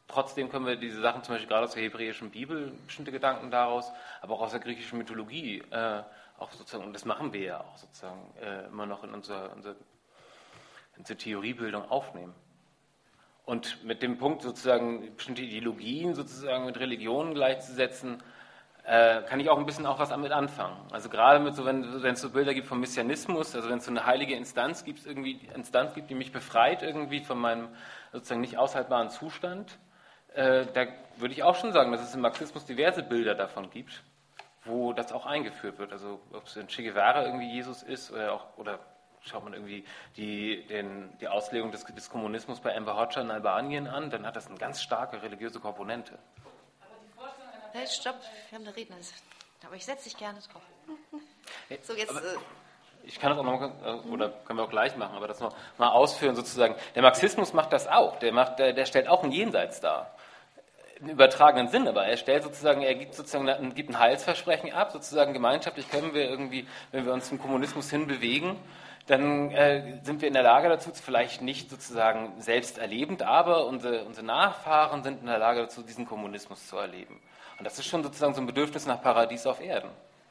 trotzdem können wir diese Sachen, zum Beispiel gerade aus der hebräischen Bibel, bestimmte Gedanken daraus, aber auch aus der griechischen Mythologie, äh, auch sozusagen, und das machen wir ja auch sozusagen äh, immer noch in unserer, unserer, unsere Theoriebildung aufnehmen. Und mit dem Punkt sozusagen bestimmte Ideologien sozusagen mit Religionen gleichzusetzen, äh, kann ich auch ein bisschen auch was damit anfangen. Also gerade mit so, wenn, wenn es so Bilder gibt vom Messianismus, also wenn es so eine heilige Instanz gibt, irgendwie Instanz gibt, die mich befreit irgendwie von meinem sozusagen nicht aushaltbaren Zustand, äh, da würde ich auch schon sagen, dass es im Marxismus diverse Bilder davon gibt, wo das auch eingeführt wird. Also ob es in Che Guevara irgendwie Jesus ist oder auch oder schaut man irgendwie die, den, die Auslegung des, des Kommunismus bei Enver Hoxha in Albanien an, dann hat das eine ganz starke religiöse Komponente. Hey, stopp, wir haben eine Rednerin. Aber ich setze dich gerne drauf. So, jetzt... Aber, äh, ich kann das auch noch, oder können wir auch gleich machen, aber das noch mal ausführen sozusagen. Der Marxismus macht das auch. Der, macht, der, der stellt auch ein Jenseits dar. Im übertragenen Sinn, aber er stellt sozusagen, er gibt sozusagen gibt ein Heilsversprechen ab, sozusagen gemeinschaftlich können wir irgendwie, wenn wir uns zum Kommunismus hinbewegen, dann äh, sind wir in der Lage dazu, vielleicht nicht sozusagen selbst erlebend, aber unsere, unsere Nachfahren sind in der Lage dazu, diesen Kommunismus zu erleben. Und das ist schon sozusagen so ein Bedürfnis nach Paradies auf Erden.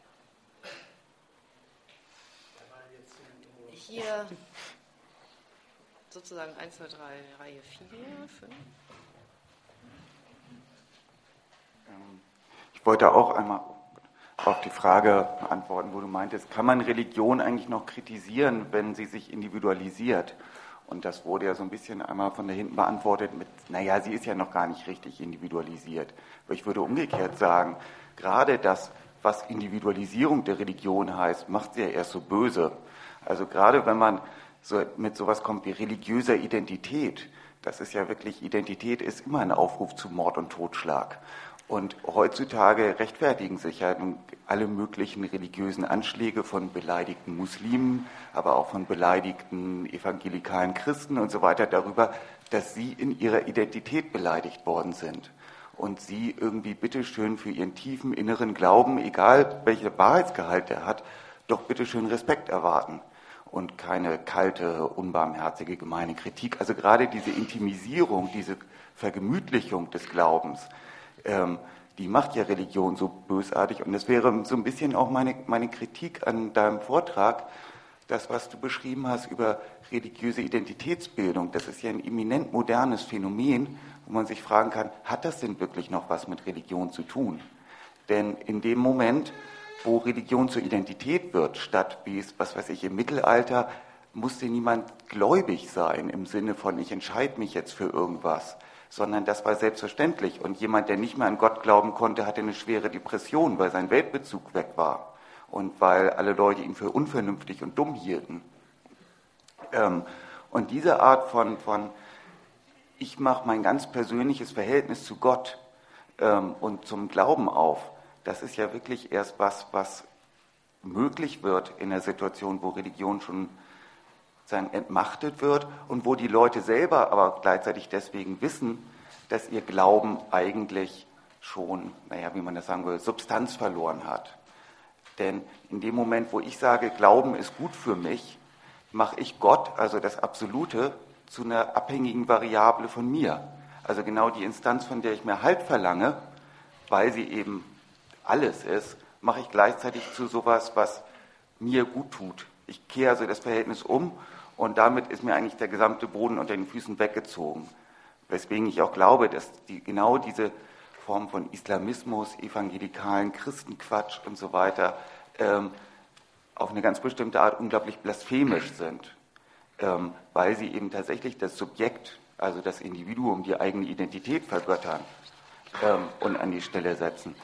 Hier sozusagen eins, zwei, drei, Reihe vier, fünf. Ich wollte auch einmal auf die Frage antworten, wo du meintest, kann man Religion eigentlich noch kritisieren, wenn sie sich individualisiert? Und das wurde ja so ein bisschen einmal von da hinten beantwortet mit, naja, sie ist ja noch gar nicht richtig individualisiert. Aber ich würde umgekehrt sagen, gerade das, was Individualisierung der Religion heißt, macht sie ja erst so böse. Also gerade wenn man so mit sowas kommt wie religiöser Identität, das ist ja wirklich, Identität ist immer ein Aufruf zu Mord und Totschlag. Und heutzutage rechtfertigen sich ja alle möglichen religiösen Anschläge von beleidigten Muslimen, aber auch von beleidigten evangelikalen Christen und so weiter darüber, dass sie in ihrer Identität beleidigt worden sind. Und sie irgendwie bitteschön für ihren tiefen inneren Glauben, egal welcher Wahrheitsgehalt er hat, doch bitteschön Respekt erwarten. Und keine kalte, unbarmherzige, gemeine Kritik. Also gerade diese Intimisierung, diese Vergemütlichung des Glaubens, ähm, die macht ja Religion so bösartig. Und das wäre so ein bisschen auch meine, meine Kritik an deinem Vortrag, das, was du beschrieben hast über religiöse Identitätsbildung. Das ist ja ein eminent modernes Phänomen, wo man sich fragen kann, hat das denn wirklich noch was mit Religion zu tun? Denn in dem Moment, wo Religion zur Identität wird, statt, wie es, was weiß ich, im Mittelalter, musste niemand gläubig sein, im Sinne von, ich entscheide mich jetzt für irgendwas, sondern das war selbstverständlich. Und jemand, der nicht mehr an Gott glauben konnte, hatte eine schwere Depression, weil sein Weltbezug weg war und weil alle Leute ihn für unvernünftig und dumm hielten. Ähm, und diese Art von, von ich mache mein ganz persönliches Verhältnis zu Gott ähm, und zum Glauben auf, das ist ja wirklich erst was, was möglich wird in der Situation, wo Religion schon sagen, entmachtet wird und wo die Leute selber aber gleichzeitig deswegen wissen, dass ihr Glauben eigentlich schon, naja, wie man das sagen will, Substanz verloren hat. Denn in dem Moment, wo ich sage, Glauben ist gut für mich, mache ich Gott, also das Absolute, zu einer abhängigen Variable von mir. Also genau die Instanz, von der ich mir Halt verlange, weil sie eben alles ist, mache ich gleichzeitig zu sowas, was mir gut tut. Ich kehre also das Verhältnis um und damit ist mir eigentlich der gesamte Boden unter den Füßen weggezogen. Weswegen ich auch glaube, dass die, genau diese Form von Islamismus, evangelikalen Christenquatsch und so weiter ähm, auf eine ganz bestimmte Art unglaublich blasphemisch sind, ähm, weil sie eben tatsächlich das Subjekt, also das Individuum, die eigene Identität vergöttern ähm, und an die Stelle setzen.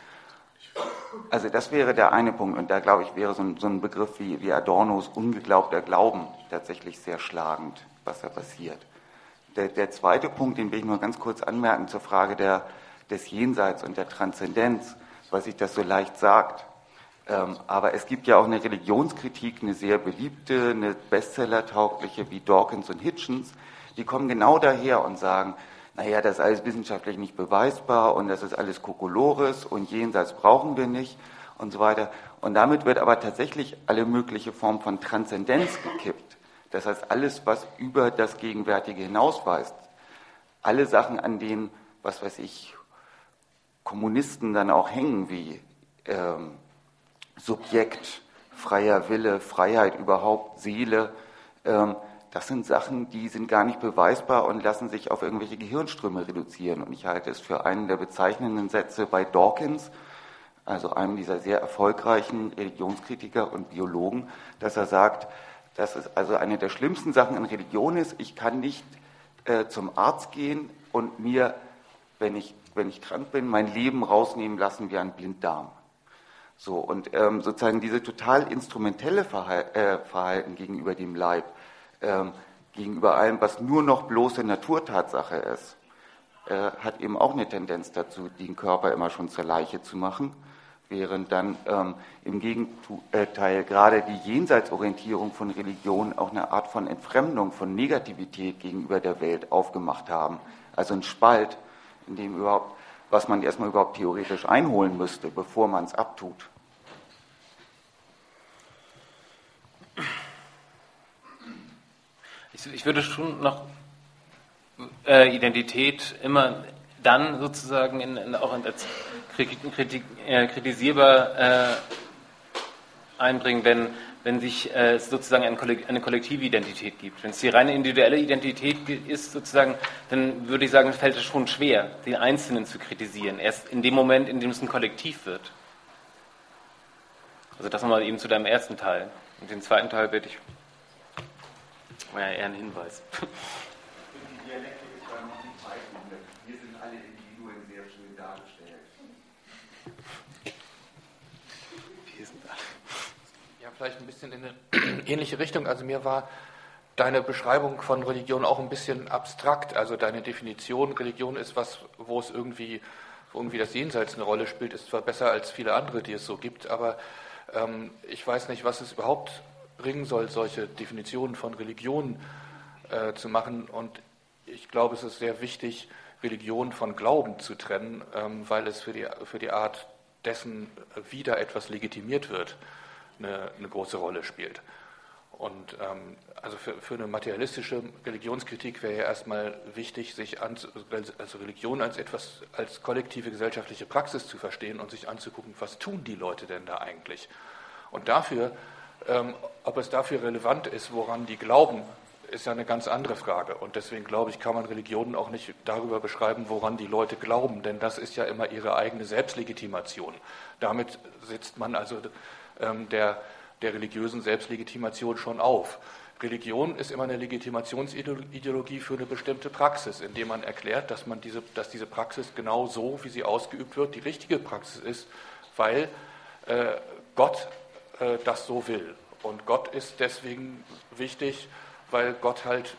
Also das wäre der eine Punkt und da glaube ich wäre so ein, so ein Begriff wie, wie Adornos ungeglaubter Glauben tatsächlich sehr schlagend, was da passiert. Der, der zweite Punkt, den will ich nur ganz kurz anmerken zur Frage der, des Jenseits und der Transzendenz, weil sich das so leicht sagt. Ähm, aber es gibt ja auch eine Religionskritik, eine sehr beliebte, eine Bestseller-taugliche wie Dawkins und Hitchens, die kommen genau daher und sagen, naja, das ist alles wissenschaftlich nicht beweisbar und das ist alles Kokolores und Jenseits brauchen wir nicht und so weiter. Und damit wird aber tatsächlich alle mögliche Form von Transzendenz gekippt. Das heißt, alles, was über das Gegenwärtige hinausweist, alle Sachen, an denen was weiß ich, Kommunisten dann auch hängen, wie ähm, Subjekt, freier Wille, Freiheit überhaupt, Seele, ähm, das sind Sachen, die sind gar nicht beweisbar und lassen sich auf irgendwelche Gehirnströme reduzieren. Und ich halte es für einen der bezeichnenden Sätze bei Dawkins, also einem dieser sehr erfolgreichen Religionskritiker und Biologen, dass er sagt, dass es also eine der schlimmsten Sachen in Religion ist, ich kann nicht äh, zum Arzt gehen und mir, wenn ich, wenn ich krank bin, mein Leben rausnehmen lassen wie ein Blinddarm. So, und ähm, sozusagen diese total instrumentelle Verhal- äh, Verhalten gegenüber dem Leib, ähm, gegenüber allem, was nur noch bloße Naturtatsache ist, äh, hat eben auch eine Tendenz dazu, den Körper immer schon zur Leiche zu machen, während dann ähm, im Gegenteil gerade die Jenseitsorientierung von Religion auch eine Art von Entfremdung, von Negativität gegenüber der Welt aufgemacht haben. Also ein Spalt, in dem überhaupt, was man erstmal überhaupt theoretisch einholen müsste, bevor man es abtut. Ich, ich würde schon noch äh, Identität immer dann sozusagen in, in, auch als Kritik, äh, kritisierbar äh, einbringen, wenn, wenn sich äh, sozusagen eine, Kollek- eine kollektive Identität gibt. Wenn es die reine individuelle Identität ist, sozusagen, dann würde ich sagen, fällt es schon schwer, den Einzelnen zu kritisieren. Erst in dem Moment, in dem es ein Kollektiv wird. Also das nochmal eben zu deinem ersten Teil. Und den zweiten Teil werde ich, war ja eher ein Hinweis. Die Dialektik ist ja noch nicht weit. Hier sind alle Individuen sehr schön dargestellt. Hier sind alle. Ja, vielleicht ein bisschen in eine ähnliche Richtung. Also mir war deine Beschreibung von Religion auch ein bisschen abstrakt. Also deine Definition, Religion ist was, wo es irgendwie, wo irgendwie das Jenseits eine Rolle spielt, ist zwar besser als viele andere, die es so gibt, aber ähm, ich weiß nicht, was es überhaupt bringen soll, solche Definitionen von Religion äh, zu machen. Und ich glaube, es ist sehr wichtig, Religion von Glauben zu trennen, ähm, weil es für die, für die Art dessen, wie da etwas legitimiert wird, eine, eine große Rolle spielt. Und ähm, also für, für eine materialistische Religionskritik wäre ja erstmal wichtig, sich an, also Religion als etwas, als kollektive gesellschaftliche Praxis zu verstehen und sich anzugucken, was tun die Leute denn da eigentlich? Und dafür Ähm, ob es dafür relevant ist, woran die glauben, ist ja eine ganz andere Frage. Und deswegen glaube ich, kann man Religionen auch nicht darüber beschreiben, woran die Leute glauben, denn das ist ja immer ihre eigene Selbstlegitimation. Damit setzt man also ähm, der, der religiösen Selbstlegitimation schon auf. Religion ist immer eine Legitimationsideologie für eine bestimmte Praxis, indem man erklärt, dass, man diese, dass diese Praxis genau so, wie sie ausgeübt wird, die richtige Praxis ist, weil äh, Gott das so will. Und Gott ist deswegen wichtig, weil Gott halt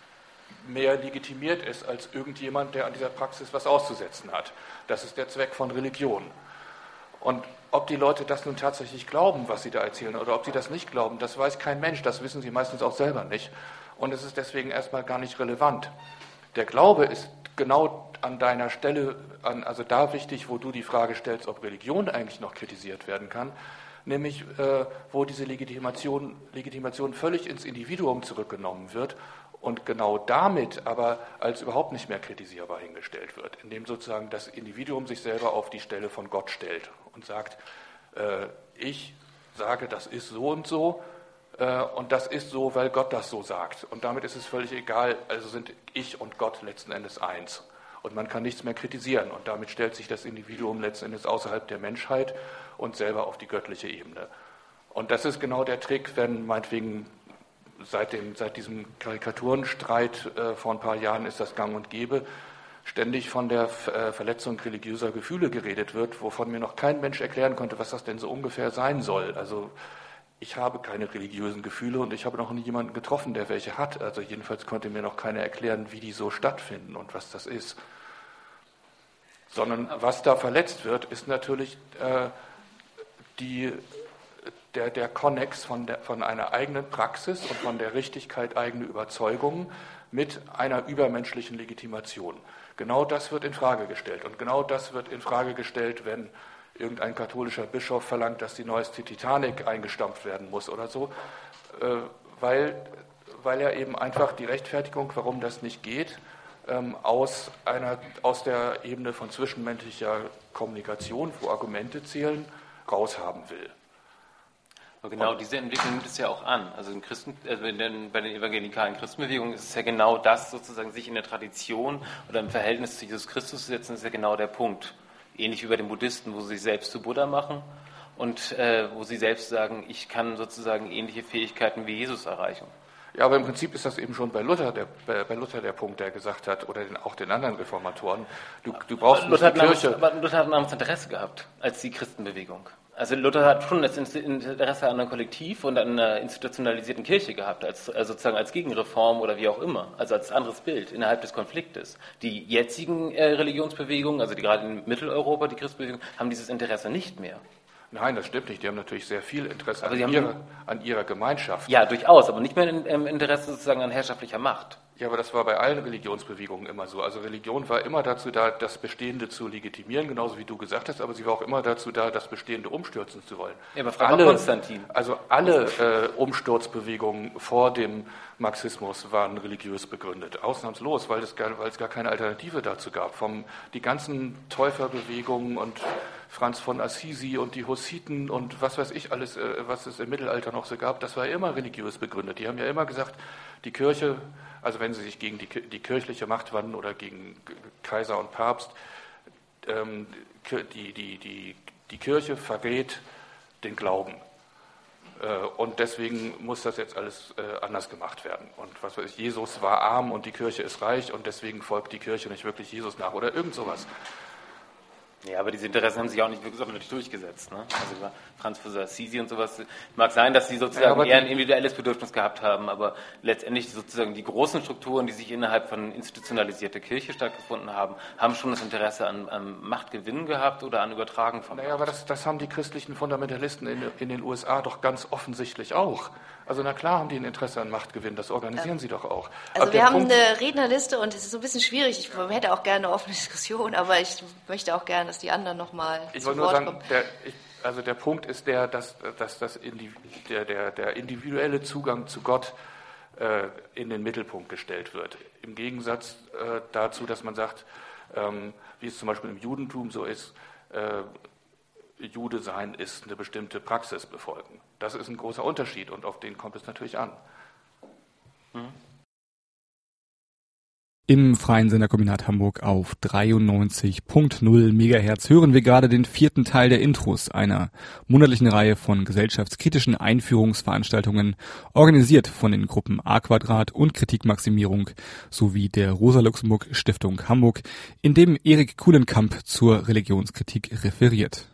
mehr legitimiert ist als irgendjemand, der an dieser Praxis was auszusetzen hat. Das ist der Zweck von Religion. Und ob die Leute das nun tatsächlich glauben, was sie da erzählen, oder ob sie das nicht glauben, das weiß kein Mensch, das wissen sie meistens auch selber nicht. Und es ist deswegen erstmal gar nicht relevant. Der Glaube ist genau an deiner Stelle, an, also da wichtig, wo du die Frage stellst, ob Religion eigentlich noch kritisiert werden kann, nämlich äh, wo diese Legitimation, Legitimation völlig ins Individuum zurückgenommen wird und genau damit aber als überhaupt nicht mehr kritisierbar hingestellt wird, indem sozusagen das Individuum sich selber auf die Stelle von Gott stellt und sagt, äh, ich sage, das ist so und so äh, und das ist so, weil Gott das so sagt. Und damit ist es völlig egal, also sind ich und Gott letzten Endes eins. Und man kann nichts mehr kritisieren. Und damit stellt sich das Individuum letzten Endes außerhalb der Menschheit und selber auf die göttliche Ebene. Und das ist genau der Trick, wenn meinetwegen seit, dem, seit diesem Karikaturenstreit äh, vor ein paar Jahren ist das gang und gäbe, ständig von der äh, Verletzung religiöser Gefühle geredet wird, wovon mir noch kein Mensch erklären konnte, was das denn so ungefähr sein soll. Also ich habe keine religiösen Gefühle und ich habe noch nie jemanden getroffen, der welche hat. Also jedenfalls konnte mir noch keiner erklären, wie die so stattfinden und was das ist. Sondern was da verletzt wird, ist natürlich äh, die, der, der Konnex von, der, von einer eigenen Praxis und von der Richtigkeit eigener Überzeugungen mit einer übermenschlichen Legitimation. Genau das wird in Frage gestellt. Und genau das wird in Frage gestellt, wenn irgendein katholischer Bischof verlangt, dass die neueste Titanic eingestampft werden muss oder so, weil, weil er eben einfach die Rechtfertigung, warum das nicht geht, ähm, aus, einer, aus der Ebene von zwischenmenschlicher Kommunikation, wo Argumente zählen, raushaben will. Aber genau diese Entwicklung nimmt es ja auch an. Also in Christen, also in den, bei den evangelikalen Christenbewegungen ist es ja genau das, sozusagen sich in der Tradition oder im Verhältnis zu Jesus Christus zu setzen, ist ja genau der Punkt. Ähnlich wie bei den Buddhisten, wo sie sich selbst zu Buddha machen und äh, wo sie selbst sagen, ich kann sozusagen ähnliche Fähigkeiten wie Jesus erreichen. Ja, aber im Prinzip ist das eben schon bei Luther der, bei Luther der Punkt, der gesagt hat, oder den, auch den anderen Reformatoren, du, du brauchst aber Luther nicht die Kirche. Namens, aber Luther hat ein anderes Interesse gehabt als die Christenbewegung. Also Luther hat schon das Interesse an einem Kollektiv und an einer institutionalisierten Kirche gehabt, als, also sozusagen als Gegenreform oder wie auch immer, also als anderes Bild innerhalb des Konfliktes. Die jetzigen äh, Religionsbewegungen, also die gerade in Mitteleuropa, die Christenbewegung, haben dieses Interesse nicht mehr. Nein, das stimmt nicht. Die haben natürlich sehr viel Interesse aber an ihrer, an ihrer Gemeinschaft. Ja, durchaus, aber nicht mehr im Interesse sozusagen an herrschaftlicher Macht. Ja, aber das war bei allen Religionsbewegungen immer so. Also Religion war immer dazu da, das Bestehende zu legitimieren, genauso wie du gesagt hast, aber sie war auch immer dazu da, das Bestehende umstürzen zu wollen. Ja, aber frag mal Konstantin. Also alle äh, Umsturzbewegungen vor dem Marxismus waren religiös begründet, ausnahmslos, weil es gar, weil es gar keine Alternative dazu gab. Vom, die ganzen Täuferbewegungen und Franz von Assisi und die Hussiten und was weiß ich alles, äh, was es im Mittelalter noch so gab, das war immer religiös begründet. Die haben ja immer gesagt, die Kirche, also wenn sie sich gegen die, die kirchliche Macht wandten oder gegen Kaiser und Papst, ähm, die, die, die, die Kirche verrät den Glauben. Äh, und deswegen muss das jetzt alles äh, anders gemacht werden. Und was weiß ich, Jesus war arm und die Kirche ist reich und deswegen folgt die Kirche nicht wirklich Jesus nach oder irgend sowas. Ja, aber diese Interessen haben sich auch nicht wirklich sonderlich durchgesetzt. Ne? Also Franz von Assisi und sowas. Mag sein, dass sie sozusagen ja, eher ein individuelles Bedürfnis gehabt haben, aber letztendlich sozusagen die großen Strukturen, die sich innerhalb von institutionalisierter Kirche stattgefunden haben, haben schon das Interesse an, an Machtgewinn gehabt oder an Übertragen von Macht. Naja, aber das, das haben die christlichen Fundamentalisten in, in den U S A doch ganz offensichtlich auch. Also na klar haben die ein Interesse an Machtgewinn, das organisieren ähm, sie doch auch. Also aber wir haben Punkt, eine Rednerliste und es ist so ein bisschen schwierig. Ich hätte auch gerne eine offene Diskussion, aber ich möchte auch gerne, dass die anderen nochmal Ich zu wollte nur Wort sagen, kommen. der, ich, also der Punkt ist der, dass, dass das Indiv- der, der, der individuelle Zugang zu Gott äh, in den Mittelpunkt gestellt wird. Im Gegensatz äh, dazu, dass man sagt, ähm, wie es zum Beispiel im Judentum so ist, äh, Jude sein ist eine bestimmte Praxis befolgen. Das ist ein großer Unterschied und auf den kommt es natürlich an. Mhm. Im Freien Senderkombinat Hamburg auf dreiundneunzig Komma null Megahertz hören wir gerade den vierten Teil der Intros einer monatlichen Reihe von gesellschaftskritischen Einführungsveranstaltungen, organisiert von den Gruppen A Quadrat und Kritikmaximierung sowie der Rosa-Luxemburg-Stiftung Hamburg, in dem Erik Kuhlenkamp zur Religionskritik referiert.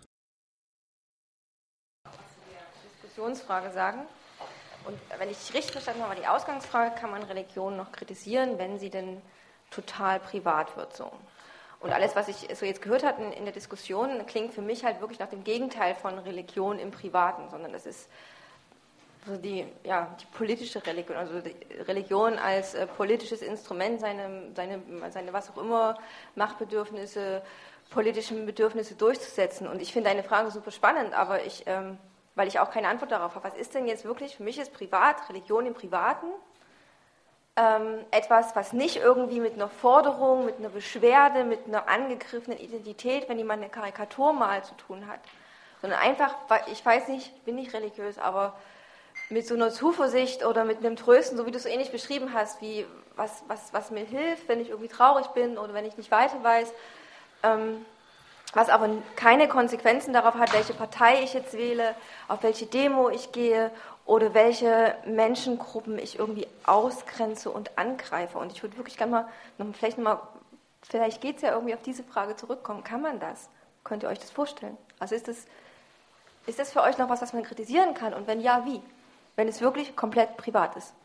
Diskussionsfrage sagen. Und wenn ich richtig verstanden habe, die Ausgangsfrage, kann man Religion noch kritisieren, wenn sie denn total privat wird so. Und alles, was ich so jetzt gehört habe in, in der Diskussion, klingt für mich halt wirklich nach dem Gegenteil von Religion im Privaten, sondern das ist so die, ja, die politische Religion, also die Religion als äh, politisches Instrument, seine, seine, seine was auch immer, Machtbedürfnisse, politischen Bedürfnisse durchzusetzen. Und ich finde deine Frage super spannend, aber ich, ähm, weil ich auch keine Antwort darauf habe, was ist denn jetzt wirklich, für mich ist privat, Religion im Privaten, ähm, etwas, was nicht irgendwie mit einer Forderung, mit einer Beschwerde, mit einer angegriffenen Identität, wenn jemand eine Karikatur malt, zu tun hat, sondern einfach, ich weiß nicht, ich bin nicht religiös, aber mit so einer Zuversicht oder mit einem Trösten, so wie du es so ähnlich beschrieben hast, wie was, was, was mir hilft, wenn ich irgendwie traurig bin oder wenn ich nicht weiter weiß, ähm, was aber keine Konsequenzen darauf hat, welche Partei ich jetzt wähle, auf welche Demo ich gehe oder welche Menschengruppen ich irgendwie ausgrenze und angreife. Und ich würde wirklich gerne mal, noch, vielleicht noch mal, vielleicht geht es ja irgendwie auf diese Frage zurückkommen. Kann man das? Könnt ihr euch das vorstellen? Also ist das, ist das für euch noch was, was man kritisieren kann? Und wenn ja, wie? Wenn es wirklich komplett privat ist.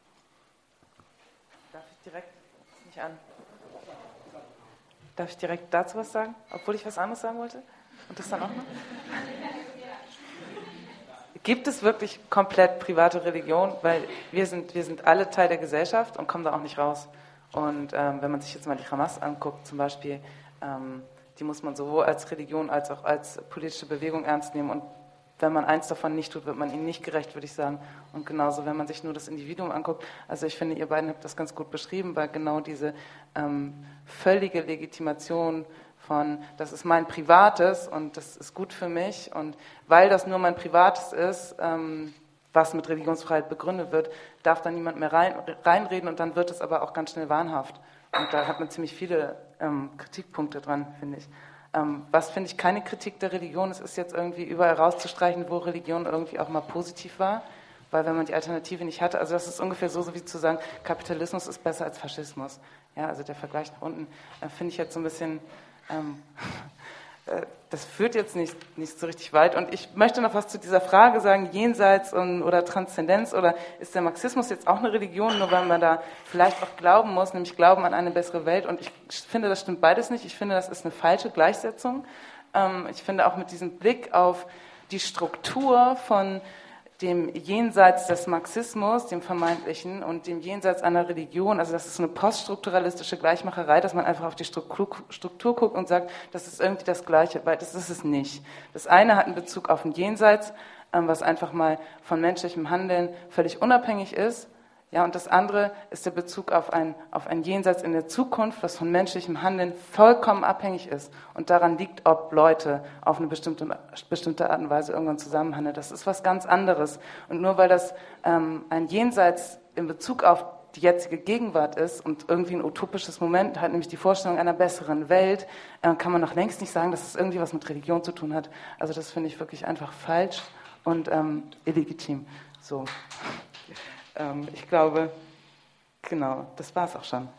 Darf ich direkt nicht an? Darf ich direkt dazu was sagen? Obwohl ich was anderes sagen wollte? Und das dann auch noch? Gibt es wirklich komplett private Religion? Weil wir sind, wir sind alle Teil der Gesellschaft und kommen da auch nicht raus. Und ähm, wenn man sich jetzt mal die Hamas anguckt zum Beispiel, ähm, die muss man sowohl als Religion als auch als politische Bewegung ernst nehmen. Und wenn man eins davon nicht tut, wird man ihnen nicht gerecht, würde ich sagen. Und genauso, wenn man sich nur das Individuum anguckt. Also ich finde, ihr beiden habt das ganz gut beschrieben, weil genau diese ähm, völlige Legitimation von, das ist mein Privates und das ist gut für mich. Und weil das nur mein Privates ist, ähm, was mit Religionsfreiheit begründet wird, darf da niemand mehr rein, reinreden und dann wird es aber auch ganz schnell wahnhaft. Und da hat man ziemlich viele ähm, Kritikpunkte dran, finde ich. Ähm, was, finde ich, keine Kritik der Religion ist, ist jetzt irgendwie überall rauszustreichen, wo Religion irgendwie auch mal positiv war. Weil wenn man die Alternative nicht hatte, also das ist ungefähr so, so wie zu sagen, Kapitalismus ist besser als Faschismus. Ja, also der Vergleich nach unten äh, finde ich jetzt so ein bisschen... Ähm, Das führt jetzt nicht, nicht so richtig weit. Und ich möchte noch was zu dieser Frage sagen, Jenseits und, oder Transzendenz, oder ist der Marxismus jetzt auch eine Religion, nur weil man da vielleicht auch glauben muss, nämlich glauben an eine bessere Welt. Und ich finde, das stimmt beides nicht. Ich finde, das ist eine falsche Gleichsetzung. Ich finde auch mit diesem Blick auf die Struktur von dem Jenseits des Marxismus, dem vermeintlichen, und dem Jenseits einer Religion, also das ist eine poststrukturalistische Gleichmacherei, dass man einfach auf die Struktur, Struktur guckt und sagt, das ist irgendwie das Gleiche, weil das ist es nicht. Das eine hat einen Bezug auf ein Jenseits, was einfach mal von menschlichem Handeln völlig unabhängig ist, ja, und das andere ist der Bezug auf ein, auf ein Jenseits in der Zukunft, was von menschlichem Handeln vollkommen abhängig ist und daran liegt, ob Leute auf eine bestimmte, bestimmte Art und Weise irgendwann zusammenhandeln. Das ist was ganz anderes. Und nur weil das ähm, ein Jenseits in Bezug auf die jetzige Gegenwart ist und irgendwie ein utopisches Moment hat, nämlich die Vorstellung einer besseren Welt, äh, kann man noch längst nicht sagen, dass es irgendwie was mit Religion zu tun hat. Also das finde ich wirklich einfach falsch und ähm, illegitim. So. Ich glaube, genau, das war es auch schon.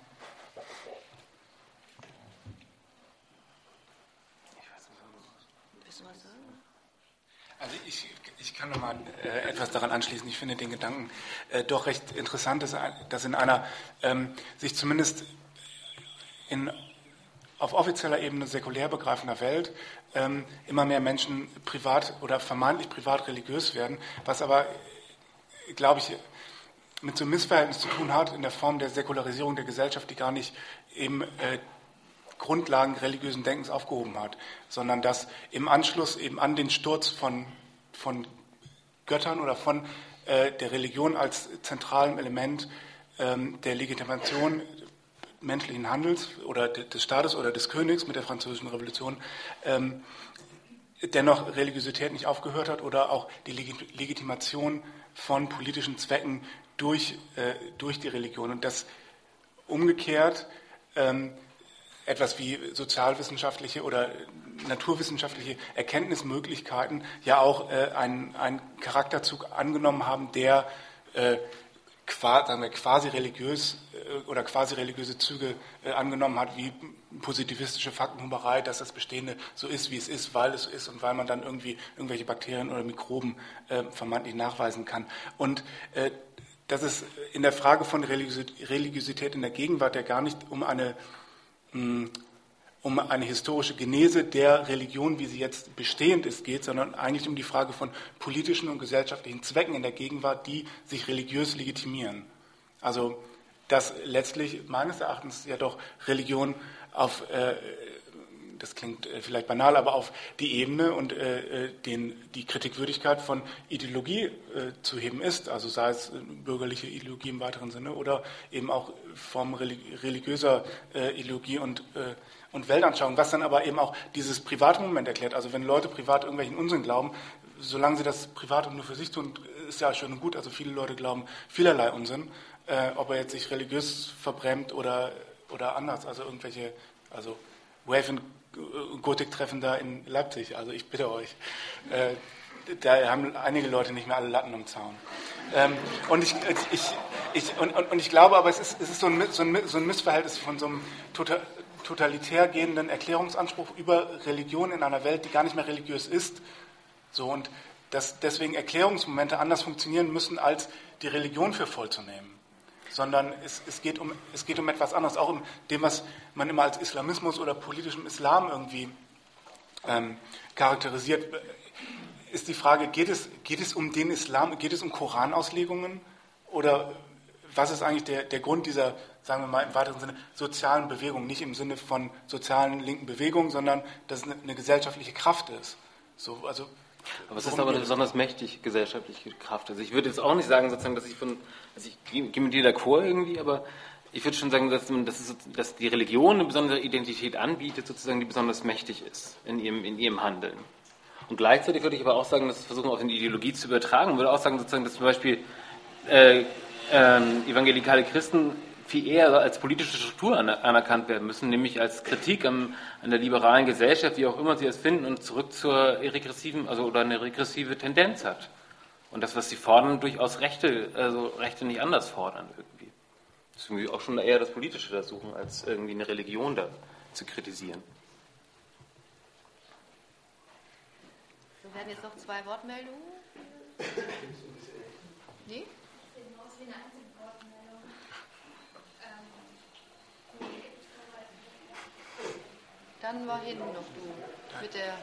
Also ich, ich kann noch mal äh, etwas daran anschließen. Ich finde den Gedanken äh, doch recht interessant, dass, dass in einer ähm, sich zumindest in, auf offizieller Ebene säkulär begreifender Welt ähm, immer mehr Menschen privat oder vermeintlich privat religiös werden, was aber, glaube ich, mit so einem Missverhältnis zu tun hat in der Form der Säkularisierung der Gesellschaft, die gar nicht eben äh, Grundlagen religiösen Denkens aufgehoben hat, sondern dass im Anschluss eben an den Sturz von, von Göttern oder von äh, der Religion als zentralem Element ähm, der Legitimation menschlichen Handels oder des Staates oder des Königs mit der Französischen Revolution ähm, dennoch Religiosität nicht aufgehört hat oder auch die Legitimation von politischen Zwecken durch, äh, durch die Religion und dass umgekehrt ähm, etwas wie sozialwissenschaftliche oder naturwissenschaftliche Erkenntnismöglichkeiten ja auch äh, einen, einen Charakterzug angenommen haben, der äh, qua, sagen wir, quasi religiös äh, oder quasi religiöse Züge äh, angenommen hat, wie positivistische Faktenhuberei, dass das Bestehende so ist, wie es ist, weil es so ist und weil man dann irgendwie irgendwelche Bakterien oder Mikroben äh, vermeintlich nachweisen kann. Und äh, dass es in der Frage von Religiosität in der Gegenwart ja gar nicht um eine, um eine historische Genese der Religion, wie sie jetzt bestehend ist, geht, sondern eigentlich um die Frage von politischen und gesellschaftlichen Zwecken in der Gegenwart, die sich religiös legitimieren. Also dass letztlich meines Erachtens ja doch Religion auf, äh, das klingt vielleicht banal, aber auf die Ebene und äh, den, die Kritikwürdigkeit von Ideologie äh, zu heben ist, also sei es bürgerliche Ideologie im weiteren Sinne oder eben auch Formen religiöser äh, Ideologie und, äh, und Weltanschauung, was dann aber eben auch dieses private Moment erklärt. Also wenn Leute privat irgendwelchen Unsinn glauben, solange sie das privat und nur für sich tun, ist ja schön und gut. Also viele Leute glauben vielerlei Unsinn, äh, ob er jetzt sich religiös verbrämt oder, oder anders, also irgendwelche, also Wave and Gotik-Treffen da in Leipzig, also ich bitte euch. Äh, da haben einige Leute nicht mehr alle Latten am Zaun. Ähm, und, ich, ich, ich, und, und, und ich glaube aber, es ist, es ist so, ein, so, ein, so ein Missverhältnis von so einem total, totalitär gehenden Erklärungsanspruch über Religion in einer Welt, die gar nicht mehr religiös ist. So, und dass deswegen Erklärungsmomente anders funktionieren müssen, als die Religion für voll zu nehmen. Sondern es, es, geht um, es geht um etwas anderes, auch um dem, was man immer als Islamismus oder politischem Islam irgendwie ähm, charakterisiert, ist die Frage, geht es, geht es um den Islam, geht es um Koranauslegungen oder was ist eigentlich der, der Grund dieser, sagen wir mal im weiteren Sinne, sozialen Bewegung, nicht im Sinne von sozialen linken Bewegungen, sondern dass es eine, eine gesellschaftliche Kraft ist. So, also Aber es ist aber eine besonders mächtig gesellschaftliche Kraft. Also ich würde jetzt auch nicht sagen, sozusagen, dass ich von, also ich gehe mit dir d'accord irgendwie, aber ich würde schon sagen, dass, man, dass, es, dass die Religion eine besondere Identität anbietet, sozusagen, die besonders mächtig ist in ihrem, in ihrem Handeln. Und gleichzeitig würde ich aber auch sagen, dass es versuchen, auch in die Ideologie zu übertragen. Ich würde auch sagen, sozusagen, dass zum Beispiel äh, äh, evangelikale Christen viel eher als politische Struktur anerkannt werden müssen, nämlich als Kritik am, an der liberalen Gesellschaft, wie auch immer sie es finden, und zurück zur regressiven, also oder eine regressive Tendenz hat. Und das, was sie fordern, durchaus Rechte, also Rechte nicht anders fordern irgendwie. Das ist irgendwie auch schon eher das Politische da suchen, als irgendwie eine Religion da zu kritisieren. Wir werden jetzt noch zwei Wortmeldungen. Nee? Dann war hinten noch du mit der.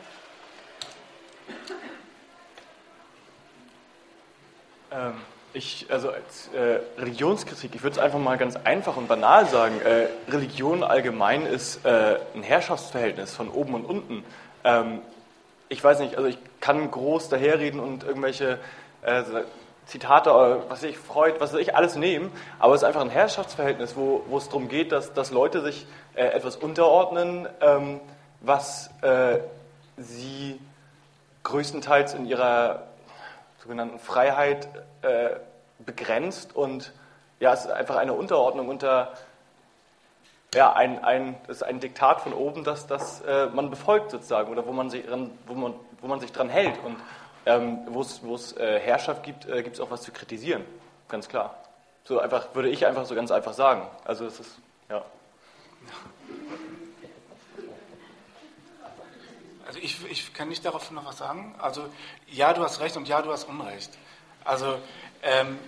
Ähm, ich, also als äh, Religionskritik, ich würde es einfach mal ganz einfach und banal sagen, äh, Religion allgemein ist äh, ein Herrschaftsverhältnis von oben und unten. Ähm, ich weiß nicht, also ich kann groß daherreden und irgendwelche äh, Zitate, was ich Freud, was weiß ich, alles nehmen, aber es ist einfach ein Herrschaftsverhältnis, wo, wo es darum geht, dass, dass Leute sich äh, etwas unterordnen, ähm, was äh, sie größtenteils in ihrer sogenannten Freiheit äh, begrenzt, und ja, es ist einfach eine Unterordnung unter, ja, ein, ein, das ist ein Diktat von oben, das, das äh, man befolgt sozusagen, oder wo man sich dran, wo man, wo man sich dran hält, und ähm, wo es, wo es äh, Herrschaft gibt, äh, gibt es auch was zu kritisieren, ganz klar. So einfach würde ich einfach so ganz einfach sagen. Also es ist, ja. Also ich, ich kann nicht darauf noch was sagen. Also ja, du hast Recht und ja, du hast Unrecht. Also ähm,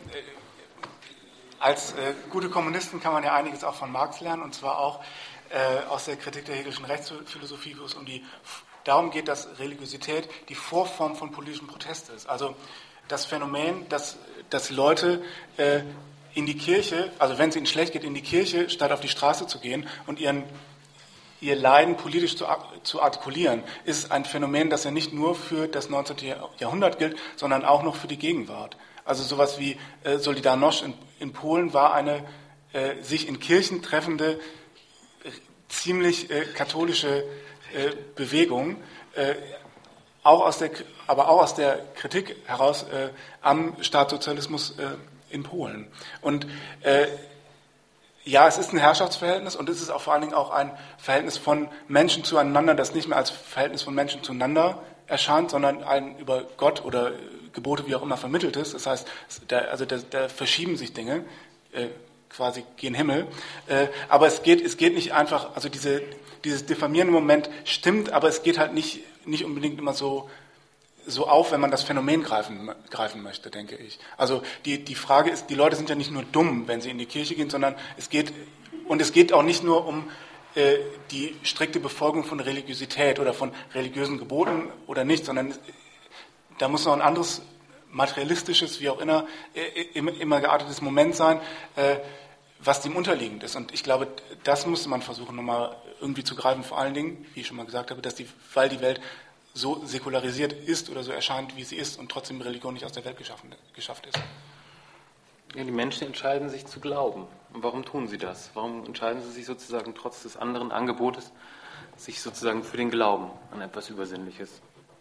als äh, gute Kommunisten kann man ja einiges auch von Marx lernen, und zwar auch äh, aus der Kritik der hegelischen Rechtsphilosophie, wo es um die, darum geht, dass Religiosität die Vorform von politischem Protest ist. Also das Phänomen, dass, dass Leute äh, in die Kirche, also wenn es ihnen schlecht geht, in die Kirche, statt auf die Straße zu gehen und ihren ihr Leiden politisch zu, zu artikulieren, ist ein Phänomen, das ja nicht nur für das neunzehnten Jahrhundert gilt, sondern auch noch für die Gegenwart. Also sowas wie äh, Solidarność in, in Polen war eine äh, sich in Kirchen treffende, äh, ziemlich äh, katholische äh, Bewegung, äh, auch aus der, aber auch aus der Kritik heraus äh, am Staatssozialismus äh, in Polen. Und äh, ja, es ist ein Herrschaftsverhältnis, und es ist auch vor allen Dingen auch ein Verhältnis von Menschen zueinander, das nicht mehr als Verhältnis von Menschen zueinander erscheint, sondern ein über Gott oder Gebote, wie auch immer, vermittelt ist. Das heißt, da, also da, da verschieben sich Dinge, äh, quasi gen Himmel. Äh, aber es geht, es geht nicht einfach, also diese, dieses diffamierende Moment stimmt, aber es geht halt nicht, nicht unbedingt immer so, so auf, wenn man das Phänomen greifen, greifen möchte, denke ich. Also die, die Frage ist, die Leute sind ja nicht nur dumm, wenn sie in die Kirche gehen, sondern es geht, und es geht auch nicht nur um äh, die strikte Befolgung von Religiosität oder von religiösen Geboten oder nicht, sondern da muss noch ein anderes materialistisches, wie auch immer, äh, immer, immer geartetes Moment sein, äh, was dem unterliegend ist. Und ich glaube, das müsste man versuchen, nochmal irgendwie zu greifen, vor allen Dingen, wie ich schon mal gesagt habe, dass die, weil die Welt so säkularisiert ist oder so erscheint, wie sie ist, und trotzdem Religion nicht aus der Welt geschaffen, geschafft ist. Ja, die Menschen entscheiden sich zu glauben. Und warum tun sie das? Warum entscheiden sie sich sozusagen trotz des anderen Angebotes, sich sozusagen für den Glauben an etwas Übersinnliches?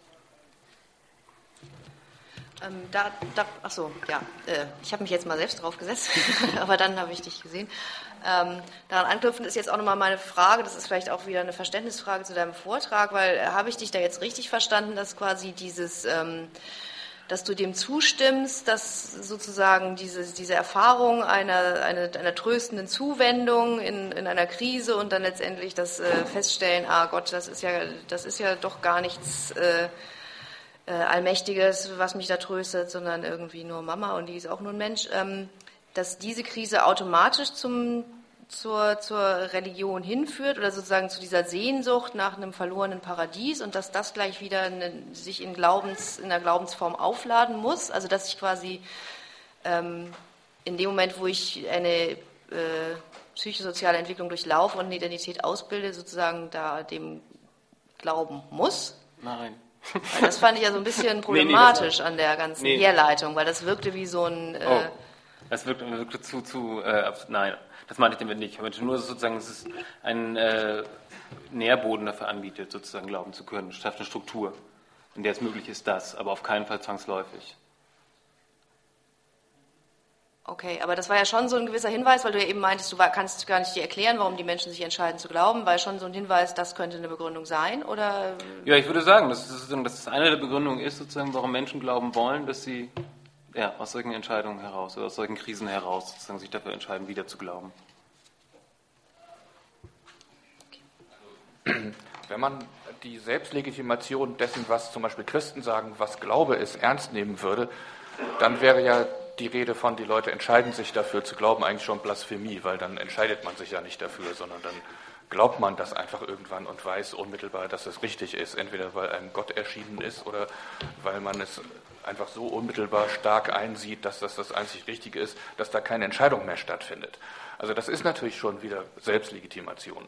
Ähm, da, da, ach so, ja, äh, ich habe mich jetzt mal selbst drauf gesetzt, aber dann habe ich dich gesehen. Ähm, daran anknüpfend ist jetzt auch nochmal meine Frage, das ist vielleicht auch wieder eine Verständnisfrage zu deinem Vortrag, weil äh, habe ich dich da jetzt richtig verstanden, dass quasi dieses, ähm, dass du dem zustimmst, dass sozusagen diese, diese Erfahrung einer, einer, einer tröstenden Zuwendung in, in einer Krise und dann letztendlich das äh, Feststellen, ah Gott, das ist ja, das ist ja doch gar nichts äh, äh, Allmächtiges, was mich da tröstet, sondern irgendwie nur Mama und die ist auch nur ein Mensch, ähm, dass diese Krise automatisch zum, zur, zur Religion hinführt oder sozusagen zu dieser Sehnsucht nach einem verlorenen Paradies und dass das gleich wieder eine, sich in, Glaubens, in einer Glaubensform aufladen muss. Also dass ich quasi ähm, in dem Moment, wo ich eine äh, psychosoziale Entwicklung durchlaufe und eine Identität ausbilde, sozusagen da dem glauben muss. Nein. Das fand ich ja so ein bisschen problematisch nee, nee, an der ganzen nee. Herleitung, weil das wirkte wie so ein... Äh oh, das wirkte, wirkte zu... zu äh, nein, das meinte ich damit nicht. Ich meinte nur sozusagen, dass es einen äh, Nährboden dafür anbietet, sozusagen glauben zu können. Es schafft eine Struktur, in der es möglich ist, das, aber auf keinen Fall zwangsläufig. Okay, aber das war ja schon so ein gewisser Hinweis, weil du ja eben meintest, du kannst gar nicht dir erklären, warum die Menschen sich entscheiden zu glauben. War ja schon so ein Hinweis, das könnte eine Begründung sein, oder? Ja, ich würde sagen, dass das, dass das eine der Begründungen ist, sozusagen, warum Menschen glauben wollen, dass sie ja, aus solchen Entscheidungen heraus oder aus solchen Krisen heraus sozusagen sich dafür entscheiden, wieder zu glauben. Wenn man die Selbstlegitimation dessen, was zum Beispiel Christen sagen, was Glaube ist, ernst nehmen würde, dann wäre ja die Rede von, die Leute entscheiden sich dafür zu glauben, eigentlich schon Blasphemie, weil dann entscheidet man sich ja nicht dafür, sondern dann glaubt man das einfach irgendwann und weiß unmittelbar, dass es richtig ist, entweder weil einem Gott erschienen ist oder weil man es einfach so unmittelbar stark einsieht, dass das das einzig Richtige ist, dass da keine Entscheidung mehr stattfindet. Also das ist natürlich schon wieder Selbstlegitimation,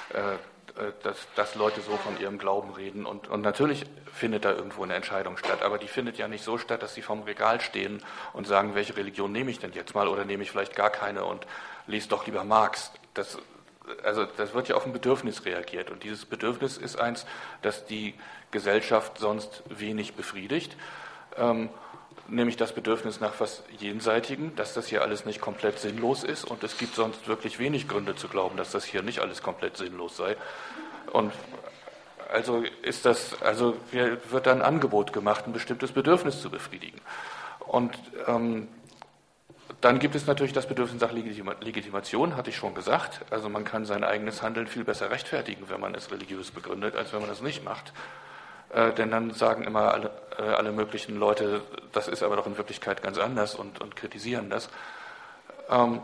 dass, dass Leute so von ihrem Glauben reden und, und natürlich findet da irgendwo eine Entscheidung statt, aber die findet ja nicht so statt, dass sie vom Regal stehen und sagen, welche Religion nehme ich denn jetzt mal oder nehme ich vielleicht gar keine und lese doch lieber Marx. Das, also das wird ja auf ein Bedürfnis reagiert und dieses Bedürfnis ist eins, das die Gesellschaft sonst wenig befriedigt. Ähm, nämlich das Bedürfnis nach was Jenseitigen, dass das hier alles nicht komplett sinnlos ist und es gibt sonst wirklich wenig Gründe zu glauben, dass das hier nicht alles komplett sinnlos sei. Und also ist das, also wird da ein Angebot gemacht, ein bestimmtes Bedürfnis zu befriedigen. Und ähm, dann gibt es natürlich das Bedürfnis nach Legitimation, hatte ich schon gesagt. Also man kann sein eigenes Handeln viel besser rechtfertigen, wenn man es religiös begründet, als wenn man das nicht macht. Äh, denn dann sagen immer alle, äh, alle möglichen Leute, das ist aber doch in Wirklichkeit ganz anders und, und kritisieren das. Ähm,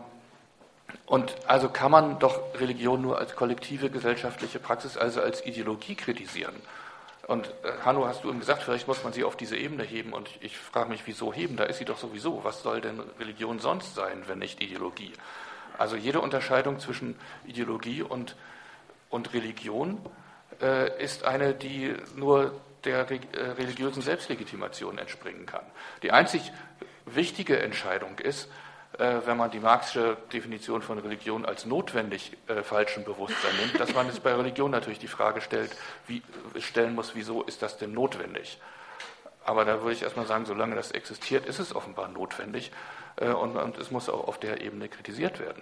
und also kann man doch Religion nur als kollektive gesellschaftliche Praxis, also als Ideologie kritisieren. Und äh, Hanno, hast du eben gesagt, vielleicht muss man sie auf diese Ebene heben und ich, ich frage mich, wieso heben? Da ist sie doch sowieso. Was soll denn Religion sonst sein, wenn nicht Ideologie? Also jede Unterscheidung zwischen Ideologie und, und Religion ist eine, die nur der religiösen Selbstlegitimation entspringen kann. Die einzig wichtige Entscheidung ist, wenn man die marxische Definition von Religion als notwendig äh, falschen Bewusstsein nimmt, dass man es bei Religion natürlich die Frage stellt, wie, stellen muss, wieso ist das denn notwendig? Aber da würde ich erstmal sagen, solange das existiert, ist es offenbar notwendig äh, und, und es muss auch auf der Ebene kritisiert werden.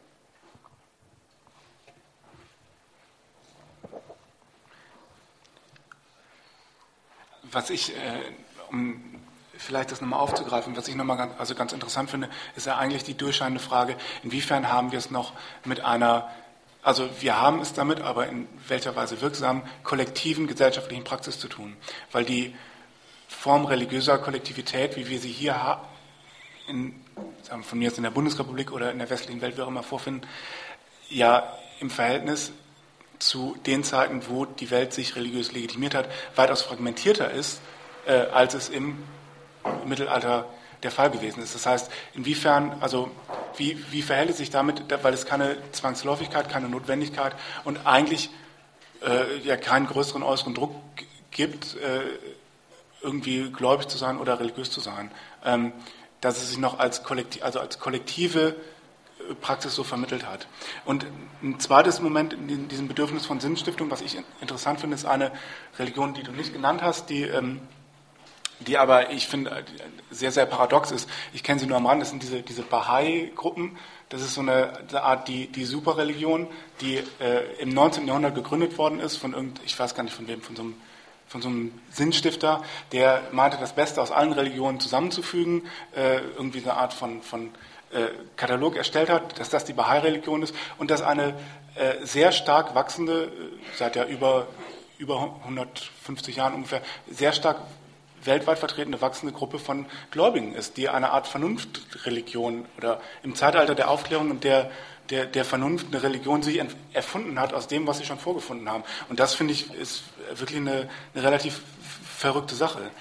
Was ich, äh, um vielleicht das nochmal aufzugreifen, was ich nochmal ganz, also ganz interessant finde, ist ja eigentlich die durchscheinende Frage, inwiefern haben wir es noch mit einer, also wir haben es damit, aber in welcher Weise wirksam, kollektiven gesellschaftlichen Praxis zu tun. Weil die Form religiöser Kollektivität, wie wir sie hier haben, in, sagen wir von mir jetzt in der Bundesrepublik oder in der westlichen Welt, wie auch immer vorfinden, ja im Verhältnis zu den Zeiten, wo die Welt sich religiös legitimiert hat, weitaus fragmentierter ist, äh, als es im Mittelalter der Fall gewesen ist. Das heißt, inwiefern, also wie, wie verhält es sich damit, weil es keine Zwangsläufigkeit, keine Notwendigkeit und eigentlich äh, ja keinen größeren äußeren Druck gibt, äh, irgendwie gläubig zu sein oder religiös zu sein, ähm, dass es sich noch als, kollektiv, also als kollektive Praxis so vermittelt hat. Und ein zweites Moment in diesem Bedürfnis von Sinnstiftung, was ich interessant finde, ist eine Religion, die du nicht genannt hast, die, ähm, die aber, ich finde, sehr, sehr paradox ist. Ich kenne sie nur am Rand, das sind diese, diese Bahai-Gruppen. Das ist so eine, eine Art, die, die Superreligion, die äh, im neunzehnten Jahrhundert gegründet worden ist, von irgend, ich weiß gar nicht von wem, von so einem von so einem Sinnstifter, der meinte, das Beste aus allen Religionen zusammenzufügen, äh, irgendwie eine Art von, von äh, Katalog erstellt hat, dass das die Bahai-Religion ist und dass eine äh, sehr stark wachsende, äh, seit ja über, über hundertfünfzig Jahren ungefähr, sehr stark weltweit vertretene wachsende Gruppe von Gläubigen ist, die eine Art Vernunftreligion oder im Zeitalter der Aufklärung und der Der, der Vernunft eine Religion sich erfunden hat aus dem, was sie schon vorgefunden haben. Und das, finde ich, ist wirklich eine, eine relativ verrückte Sache.